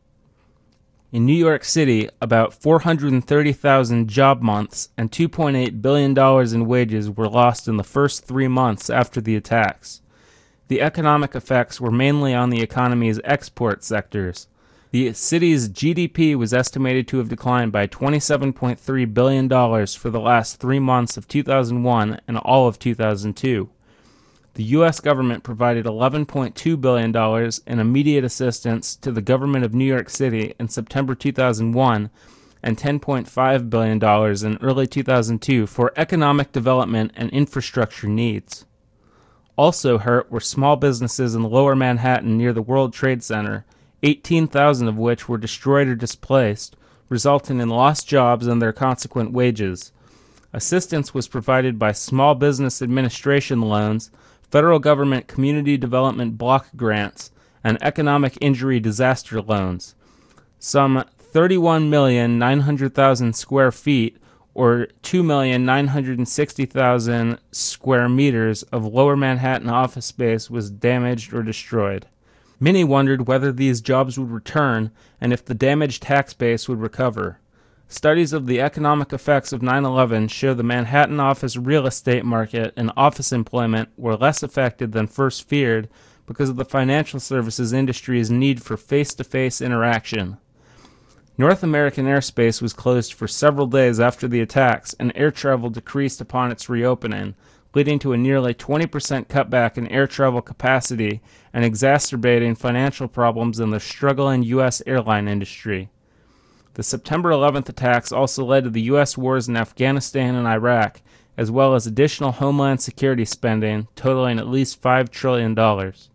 Speaker 1: In New York City, about four hundred thirty thousand job months and two point eight billion dollars in wages were lost in the first three months after the attacks. The economic effects were mainly on the economy's export sectors. The city's G D P was estimated to have declined by twenty-seven point three billion dollars for the last three months of two thousand one and all of two thousand two. The U S government provided eleven point two billion dollars in immediate assistance to the government of New York City in September two thousand one and ten point five billion dollars in early two thousand two for economic development and infrastructure needs. Also hurt were small businesses in Lower Manhattan near the World Trade Center, eighteen thousand of which were destroyed or displaced, resulting in lost jobs and their consequent wages. Assistance was provided by Small Business Administration loans, federal government community development block grants, and economic injury disaster loans. Some thirty-one million nine hundred thousand square feet, or two million nine hundred sixty thousand square meters of Lower Manhattan office space was damaged or destroyed. Many wondered whether these jobs would return and if the damaged tax base would recover. Studies of the economic effects of nine eleven show the Manhattan office real estate market and office employment were less affected than first feared because of the financial services industry's need for face-to-face interaction. North American airspace was closed for several days after the attacks, and air travel decreased upon its reopening, leading to a nearly twenty percent cutback in air travel capacity and exacerbating financial problems in the struggling U S airline industry. The September eleventh attacks also led to the U S wars in Afghanistan and Iraq, as well as additional homeland security spending totaling at least five trillion dollars.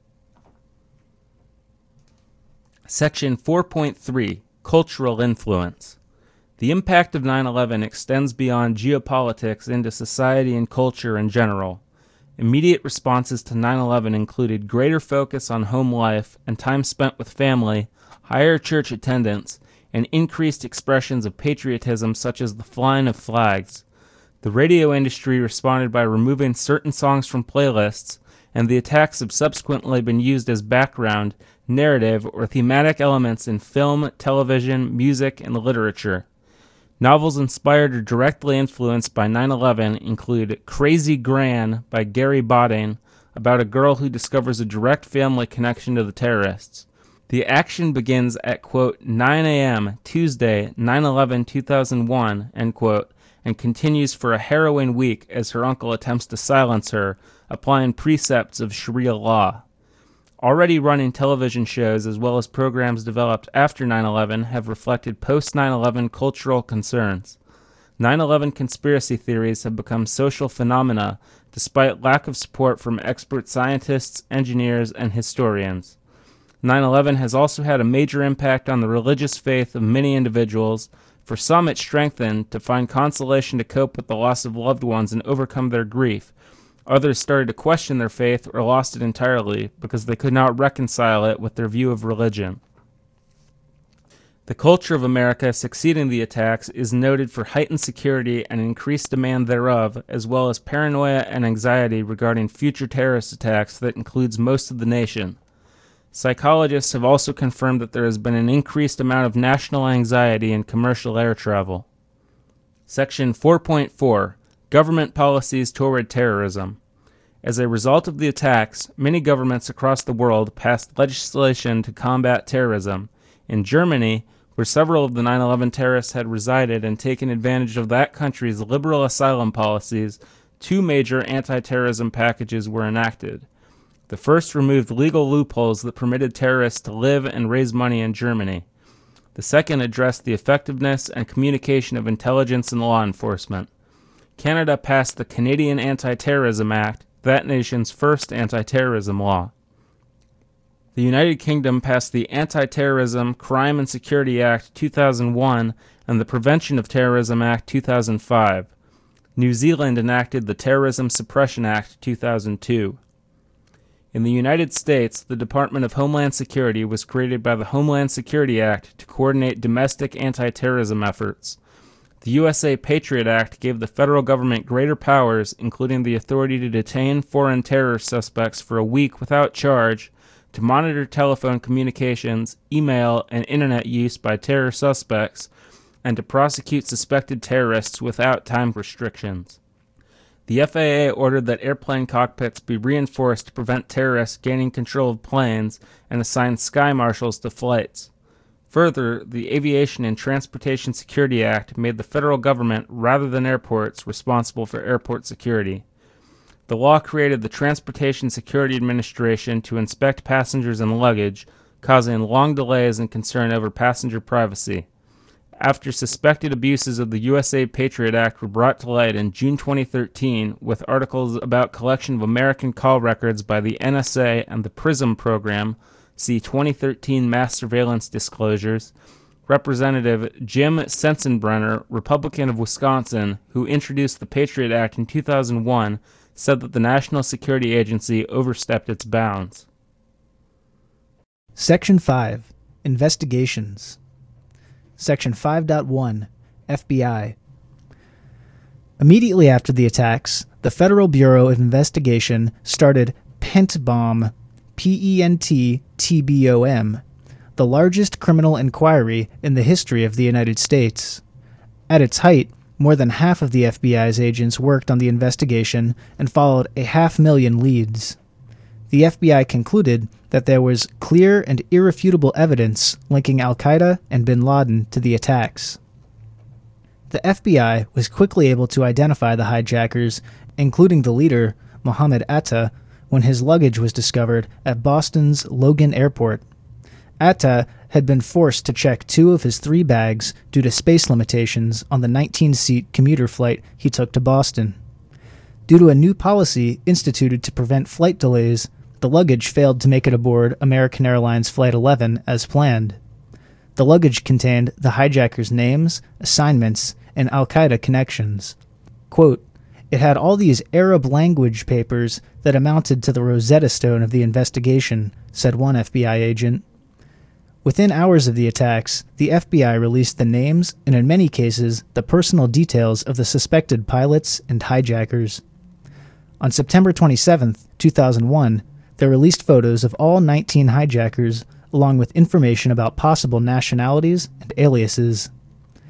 Speaker 1: Section four point three, Cultural Influence. The impact of nine eleven extends beyond geopolitics into society and culture in general. Immediate responses to nine eleven included greater focus on home life and time spent with family, higher church attendance, and increased expressions of patriotism such as the flying of flags. The radio industry responded by removing certain songs from playlists, and the attacks have subsequently been used as background, narrative, or thematic elements in film, television, music, and literature. Novels inspired or directly influenced by nine eleven include Crazy Gran by Gary Botting, about a girl who discovers a direct family connection to the terrorists. The action begins at, quote, nine a.m. Tuesday, nine eleven two thousand one, end quote, and continues for a harrowing week as her uncle attempts to silence her, applying precepts of Sharia law. Already running television shows as well as programs developed after nine eleven have reflected post nine eleven cultural concerns. nine eleven conspiracy theories have become social phenomena despite lack of support from expert scientists, engineers, and historians. nine eleven has also had a major impact on the religious faith of many individuals. For some, it strengthened to find consolation to cope with the loss of loved ones and overcome their grief. Others started to question their faith or lost it entirely because they could not reconcile it with their view of religion. The culture of America succeeding the attacks is noted for heightened security and increased demand thereof, as well as paranoia and anxiety regarding future terrorist attacks that includes most of the nation. Psychologists have also confirmed that there has been an increased amount of national anxiety in commercial air travel. Section four point four. Government Policies Toward Terrorism. As a result of the attacks, many governments across the world passed legislation to combat terrorism. In Germany, where several of the nine eleven terrorists had resided and taken advantage of that country's liberal asylum policies, two major anti-terrorism packages were enacted. The first removed legal loopholes that permitted terrorists to live and raise money in Germany. The second addressed the effectiveness and communication of intelligence and law enforcement. Canada passed the Canadian Anti-Terrorism Act, that nation's first anti-terrorism law. The United Kingdom passed the Anti-Terrorism, Crime and Security Act two thousand one and the Prevention of Terrorism Act two thousand five. New Zealand enacted the Terrorism Suppression Act two thousand two. In the United States, the Department of Homeland Security was created by the Homeland Security Act to coordinate domestic anti-terrorism efforts. The U S A Patriot Act gave the federal government greater powers, including the authority to detain foreign terror suspects for a week without charge, to monitor telephone communications, email, and internet use by terror suspects, and to prosecute suspected terrorists without time restrictions. The F A A ordered that airplane cockpits be reinforced to prevent terrorists gaining control of planes and assigned sky marshals to flights. Further, the Aviation and Transportation Security Act made the federal government, rather than airports, responsible for airport security. The law created the Transportation Security Administration to inspect passengers and luggage, causing long delays and concern over passenger privacy. After suspected abuses of the U S A Patriot Act were brought to light in June twenty thirteen, with articles about collection of American call records by the N S A and the PRISM program, see twenty thirteen Mass Surveillance Disclosures, Representative Jim Sensenbrenner, Republican of Wisconsin, who introduced the Patriot Act in two thousand one, said that the National Security Agency overstepped its bounds.
Speaker 2: Section five. Investigations. Section five point one. F B I. Immediately after the attacks, the Federal Bureau of Investigation started PENTBOM, P E N T T B O M, the largest criminal inquiry in the history of the United States. At its height, more than half of the F B I's agents worked on the investigation and followed a half million leads. The F B I concluded that there was clear and irrefutable evidence linking al-Qaeda and bin Laden to the attacks. The F B I was quickly able to identify the hijackers, including the leader, Mohammed Atta, when his luggage was discovered at Boston's Logan Airport. Atta had been forced to check two of his three bags due to space limitations on the nineteen-seat commuter flight he took to Boston. Due to a new policy instituted to prevent flight delays, the luggage failed to make it aboard American Airlines Flight eleven as planned. The luggage contained the hijackers' names, assignments, and al-Qaeda connections. Quote, "It had all these Arab language papers that amounted to the Rosetta Stone of the investigation," said one F B I agent. Within hours of the attacks, the F B I released the names and, in many cases, the personal details of the suspected pilots and hijackers. On September twenty-seventh, two thousand one, they released photos of all nineteen hijackers, along with information about possible nationalities and aliases.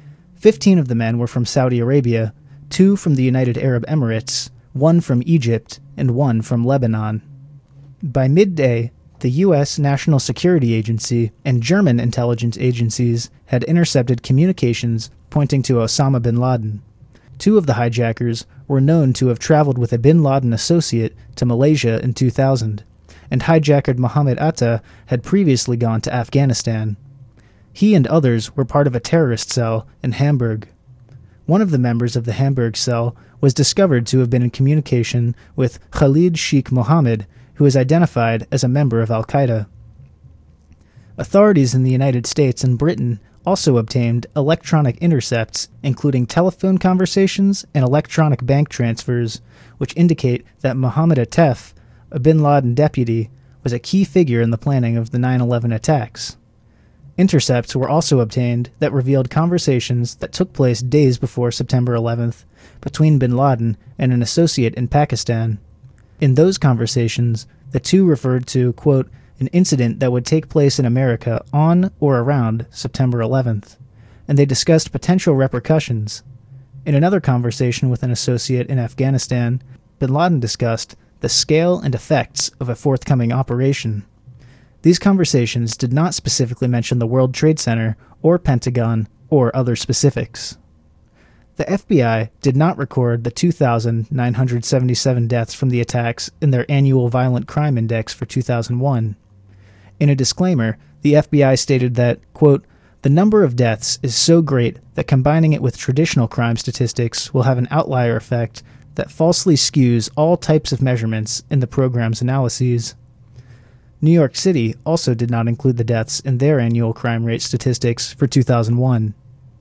Speaker 2: Fifteen of the men were from Saudi Arabia, two from the United Arab Emirates, one from Egypt, and one from Lebanon. By midday, the U S National Security Agency and German intelligence agencies had intercepted communications pointing to Osama bin Laden. Two of the hijackers were known to have traveled with a bin Laden associate to Malaysia in two thousand, and hijacker Mohammed Atta had previously gone to Afghanistan. He and others were part of a terrorist cell in Hamburg. One of the members of the Hamburg cell was discovered to have been in communication with Khalid Sheikh Mohammed, who is identified as a member of Al-Qaeda. Authorities in the United States and Britain also obtained electronic intercepts, including telephone conversations and electronic bank transfers, which indicate that Mohammed Atef, a bin Laden deputy, was a key figure in the planning of the nine eleven attacks. Intercepts were also obtained that revealed conversations that took place days before September eleventh between bin Laden and an associate in Pakistan. In those conversations, the two referred to, quote, an incident that would take place in America on or around September eleventh, and they discussed potential repercussions. In another conversation with an associate in Afghanistan, bin Laden discussed the scale and effects of a forthcoming operation. These conversations did not specifically mention the World Trade Center or Pentagon or other specifics. The F B I did not record the two thousand nine hundred seventy-seven deaths from the attacks in their annual Violent Crime Index for two thousand one. In a disclaimer, the F B I stated that, quote, the number of deaths is so great that combining it with traditional crime statistics will have an outlier effect that falsely skews all types of measurements in the program's analyses. New York City also did not include the deaths in their annual crime rate statistics for two thousand one.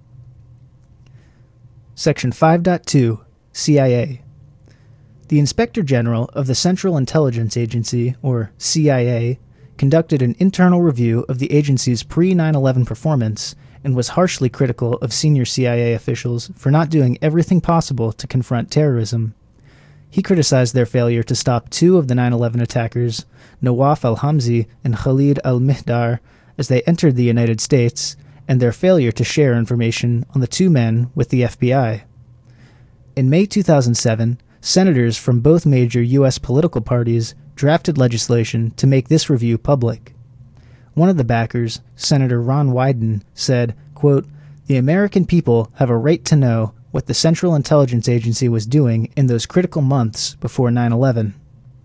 Speaker 2: Section five point two, C I A. The Inspector General of the Central Intelligence Agency, or C I A, conducted an internal review of the agency's pre nine eleven performance and was harshly critical of senior C I A officials for not doing everything possible to confront terrorism. He criticized their failure to stop two of the nine eleven attackers, Nawaf al-Hamzi and Khalid al-Mihdar, as they entered the United States, and their failure to share information on the two men with the F B I. In May two thousand seven, senators from both major U S political parties drafted legislation to make this review public. One of the backers, Senator Ron Wyden, said, quote, the American people have a right to know what the Central Intelligence Agency was doing in those critical months before nine eleven.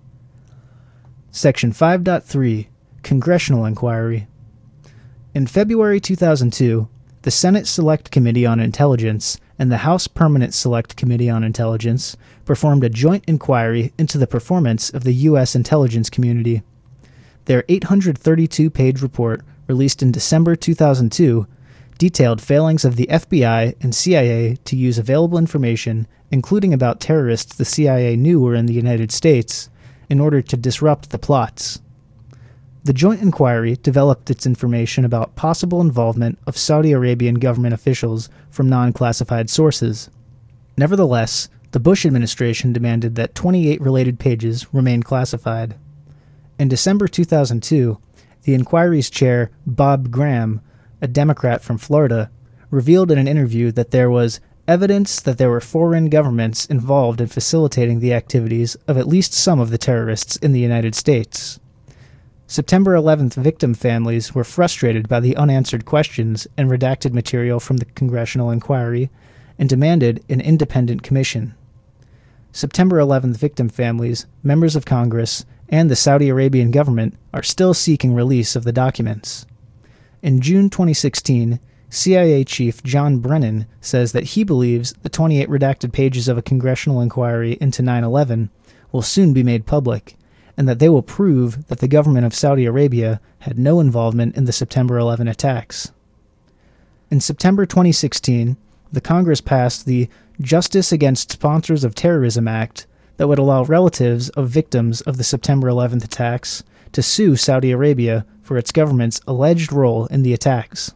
Speaker 2: Section five point three, Congressional Inquiry. In February two thousand two, the Senate Select Committee on Intelligence and the House Permanent Select Committee on Intelligence performed a joint inquiry into the performance of the U S intelligence community. Their eight hundred thirty-two page report, released in December two thousand two, detailed failings of the F B I and C I A to use available information, including about terrorists the C I A knew were in the United States, in order to disrupt the plots. The joint inquiry developed its information about possible involvement of Saudi Arabian government officials from non-classified sources. Nevertheless, the Bush administration demanded that twenty-eight related pages remain classified. In December two thousand two, the inquiry's chair, Bob Graham, a Democrat from Florida, revealed in an interview that there was evidence that there were foreign governments involved in facilitating the activities of at least some of the terrorists in the United States. September eleventh victim families were frustrated by the unanswered questions and redacted material from the congressional inquiry and demanded an independent commission. September eleventh victim families, members of Congress, and the Saudi Arabian government are still seeking release of the documents. In June twenty sixteen, C I A Chief John Brennan says that he believes the twenty-eight redacted pages of a congressional inquiry into nine eleven will soon be made public, and that they will prove that the government of Saudi Arabia had no involvement in the September eleventh attacks. In September twenty sixteen, the Congress passed the Justice Against Sponsors of Terrorism Act that would allow relatives of victims of the September eleventh attacks to sue Saudi Arabia for its government's alleged role in the attacks.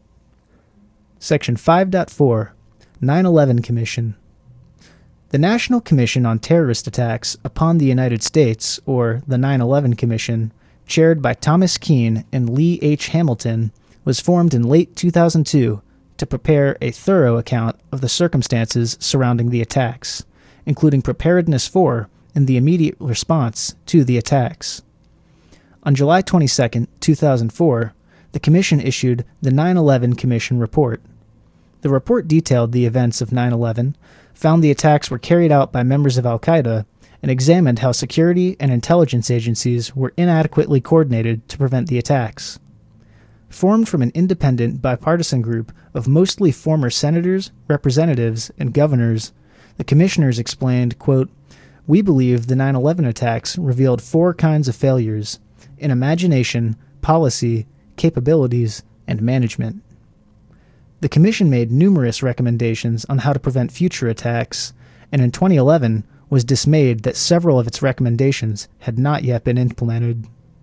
Speaker 2: Section five point four, nine eleven Commission. The National Commission on Terrorist Attacks upon the United States, or the nine eleven Commission, chaired by Thomas Kean and Lee H. Hamilton, was formed in late two thousand two to prepare a thorough account of the circumstances surrounding the attacks, including preparedness for and the immediate response to the attacks. On July twenty-second, two thousand four, the Commission issued the nine eleven Commission Report. The report detailed the events of nine eleven, found the attacks were carried out by members of al-Qaeda, and examined how security and intelligence agencies were inadequately coordinated to prevent the attacks. Formed from an independent, bipartisan group of mostly former senators, representatives, and governors, the commissioners explained, quote, "We believe the nine eleven attacks revealed four kinds of failures in imagination, policy, capabilities, and management." The Commission made numerous recommendations on how to prevent future attacks, and in twenty eleven was dismayed that several of its recommendations had not yet been implemented.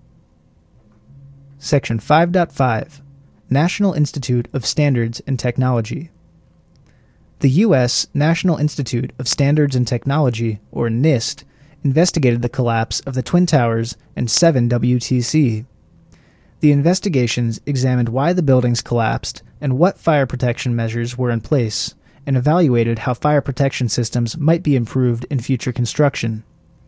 Speaker 2: Section five point five, National Institute of Standards and Technology. The U S National Institute of Standards and Technology, or NIST, investigated the collapse of the Twin Towers and seven W T C. The investigations examined why the buildings collapsed and what fire protection measures were in place, and evaluated how fire protection systems might be improved in future construction.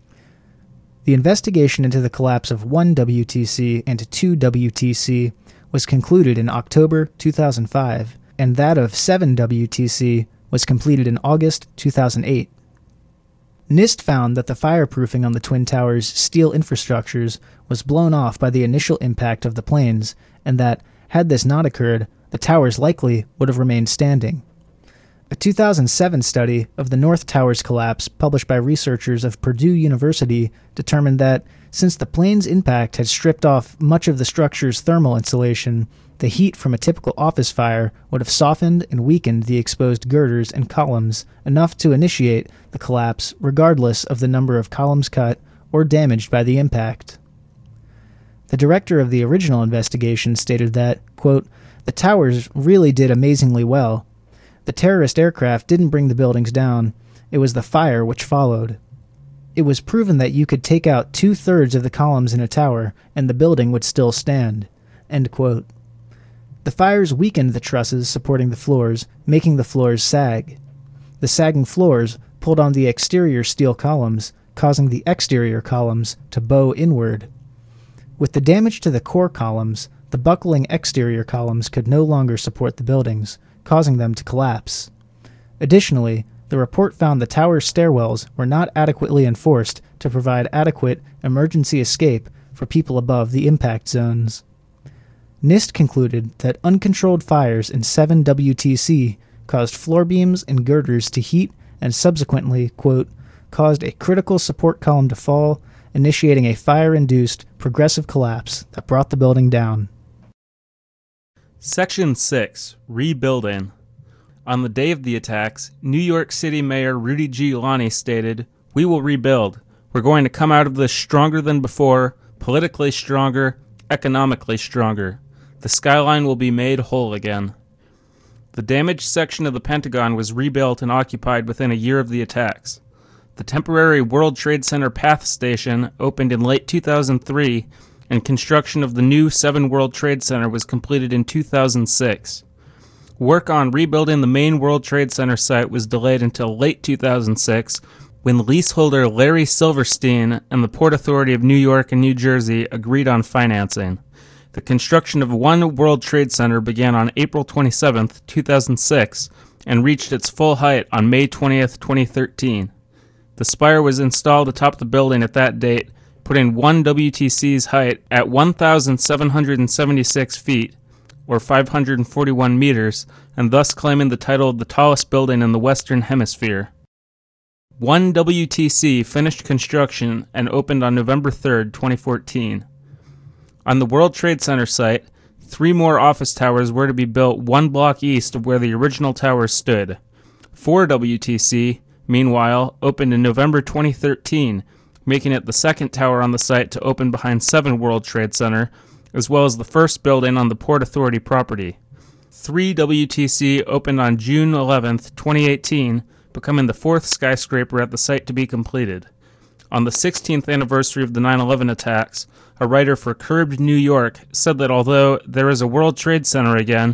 Speaker 2: The investigation into the collapse of one W T C and two W T C was concluded in October two thousand five, and that of seven W T C was completed in August two thousand eight. NIST found that the fireproofing on the Twin Towers' steel infrastructures was blown off by the initial impact of the planes, and that, had this not occurred, the towers likely would have remained standing. A two thousand seven study of the North Tower's collapse, published by researchers of Purdue University, determined that, since the plane's impact had stripped off much of the structure's thermal insulation, the heat from a typical office fire would have softened and weakened the exposed girders and columns enough to initiate the collapse regardless of the number of columns cut or damaged by the impact. The director of the original investigation stated that, quote, "The towers really did amazingly well. The terrorist aircraft didn't bring the buildings down. It was the fire which followed. It was proven that you could take out two-thirds of the columns in a tower and the building would still stand." End quote. The fires weakened the trusses supporting the floors, making the floors sag. The sagging floors pulled on the exterior steel columns, causing the exterior columns to bow inward. With the damage to the core columns, the buckling exterior columns could no longer support the buildings, causing them to collapse. Additionally, the report found the tower's stairwells were not adequately enforced to provide adequate emergency escape for people above the impact zones. NIST concluded that uncontrolled fires in seven W T C caused floor beams and girders to heat and subsequently, quote, caused a critical support column to fall, initiating a fire-induced progressive collapse that brought the building down.
Speaker 1: Section six, Rebuilding. On the day of the attacks, New York City Mayor Rudy Giuliani stated, "We will rebuild. We're going to come out of this stronger than before, politically stronger, economically stronger. The skyline will be made whole again." The damaged section of the Pentagon was rebuilt and occupied within a year of the attacks. The temporary World Trade Center PATH station opened in late two thousand three, and construction of the new seven World Trade Center was completed in two thousand six. Work on rebuilding the main World Trade Center site was delayed until late two thousand six, when leaseholder Larry Silverstein and the Port Authority of New York and New Jersey agreed on financing. The construction of One World Trade Center began on April twenty-seventh, two thousand six, and reached its full height on May twentieth, twenty thirteen. The spire was installed atop the building at that date, putting one W T C's height at one thousand seven hundred seventy-six feet, or five hundred forty-one meters, and thus claiming the title of the tallest building in the Western Hemisphere. One W T C finished construction and opened on November third, twenty fourteen. On the World Trade Center site, three more office towers were to be built one block east of where the original towers stood. Four W T C, meanwhile, opened in November twenty thirteen, making it the second tower on the site to open behind seven World Trade Center, as well as the first building on the Port Authority property. Three W T C opened on June eleventh, twenty eighteen, becoming the fourth skyscraper at the site to be completed. On the sixteenth anniversary of the nine eleven attacks, a writer for Curbed New York said that although there is a World Trade Center again,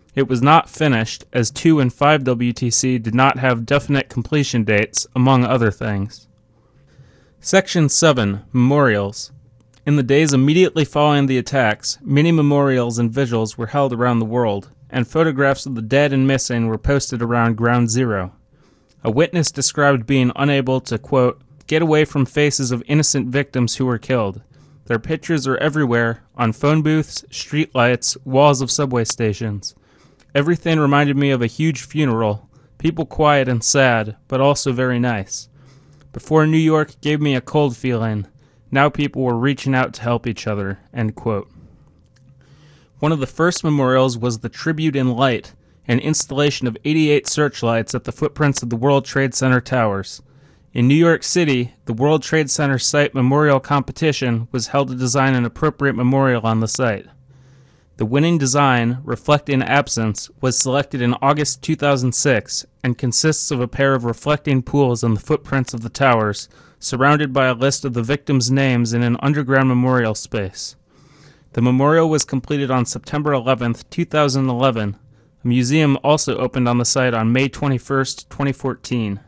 Speaker 1: It was not finished, as two and five W T C did not have definite completion dates, among other things. Section seven. Memorials. In the days immediately following the attacks, many memorials and vigils were held around the world, and photographs of the dead and missing were posted around Ground Zero. A witness described being unable to, quote, get away from faces of innocent victims who were killed. Their pictures are everywhere, on phone booths, street lights, walls of subway stations. Everything reminded me of a huge funeral, people quiet and sad, but also very nice. Before New York gave me a cold feeling, now people were reaching out to help each other, end quote. One of the first memorials was the Tribute in Light, an installation of eighty-eight searchlights at the footprints of the World Trade Center towers. In New York City, the World Trade Center site memorial competition was held to design an appropriate memorial on the site. The winning design, Reflecting Absence, was selected in August two thousand six and consists of a pair of reflecting pools on the footprints of the towers, surrounded by a list of the victims' names in an underground memorial space. The memorial was completed on September eleventh, two thousand eleven. A museum also opened on the site on May twenty-first, twenty fourteen.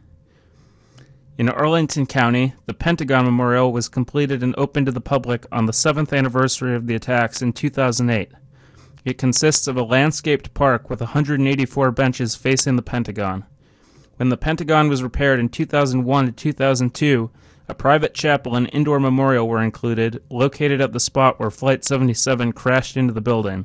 Speaker 1: In Arlington County, the Pentagon Memorial was completed and opened to the public on the seventh anniversary of the attacks in two thousand eight. It consists of a landscaped park with one hundred eighty-four benches facing the Pentagon. When the Pentagon was repaired in two thousand one to two thousand two, a private chapel and indoor memorial were included, located at the spot where Flight seventy-seven crashed into the building.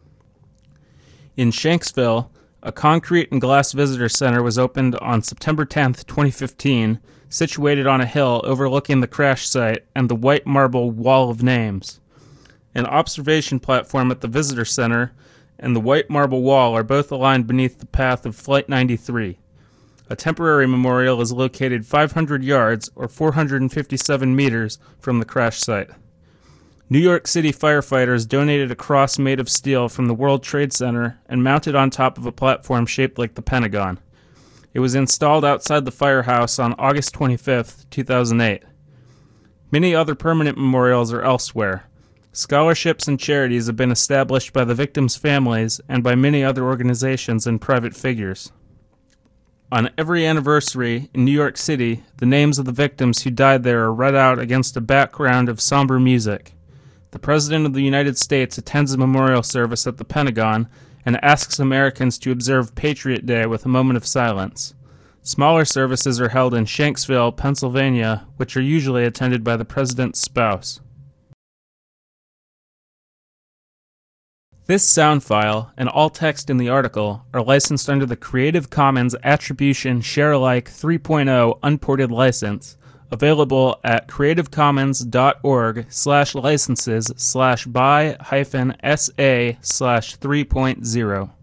Speaker 1: In Shanksville, a concrete and glass visitor center was opened on September tenth, twenty fifteen, situated on a hill overlooking the crash site and the white marble Wall of Names. An observation platform at the visitor center and the white marble wall are both aligned beneath the path of Flight ninety-three. A temporary memorial is located five hundred yards, or four hundred fifty-seven meters, from the crash site. New York City firefighters donated a cross made of steel from the World Trade Center and mounted on top of a platform shaped like the Pentagon. It was installed outside the firehouse on August twenty-fifth, two thousand eight. Many other permanent memorials are elsewhere. Scholarships and charities have been established by the victims' families and by many other organizations and private figures. On every anniversary in New York City, the names of the victims who died there are read out against a background of somber music. The President of the United States attends a memorial service at the Pentagon and asks Americans to observe Patriot Day with a moment of silence. Smaller services are held in Shanksville, Pennsylvania, which are usually attended by the President's spouse. This sound file and all text in the article are licensed under the Creative Commons Attribution Share-alike three point oh Unported License, available at creativecommons.org slash licenses slash by hyphen sa slash 3.0.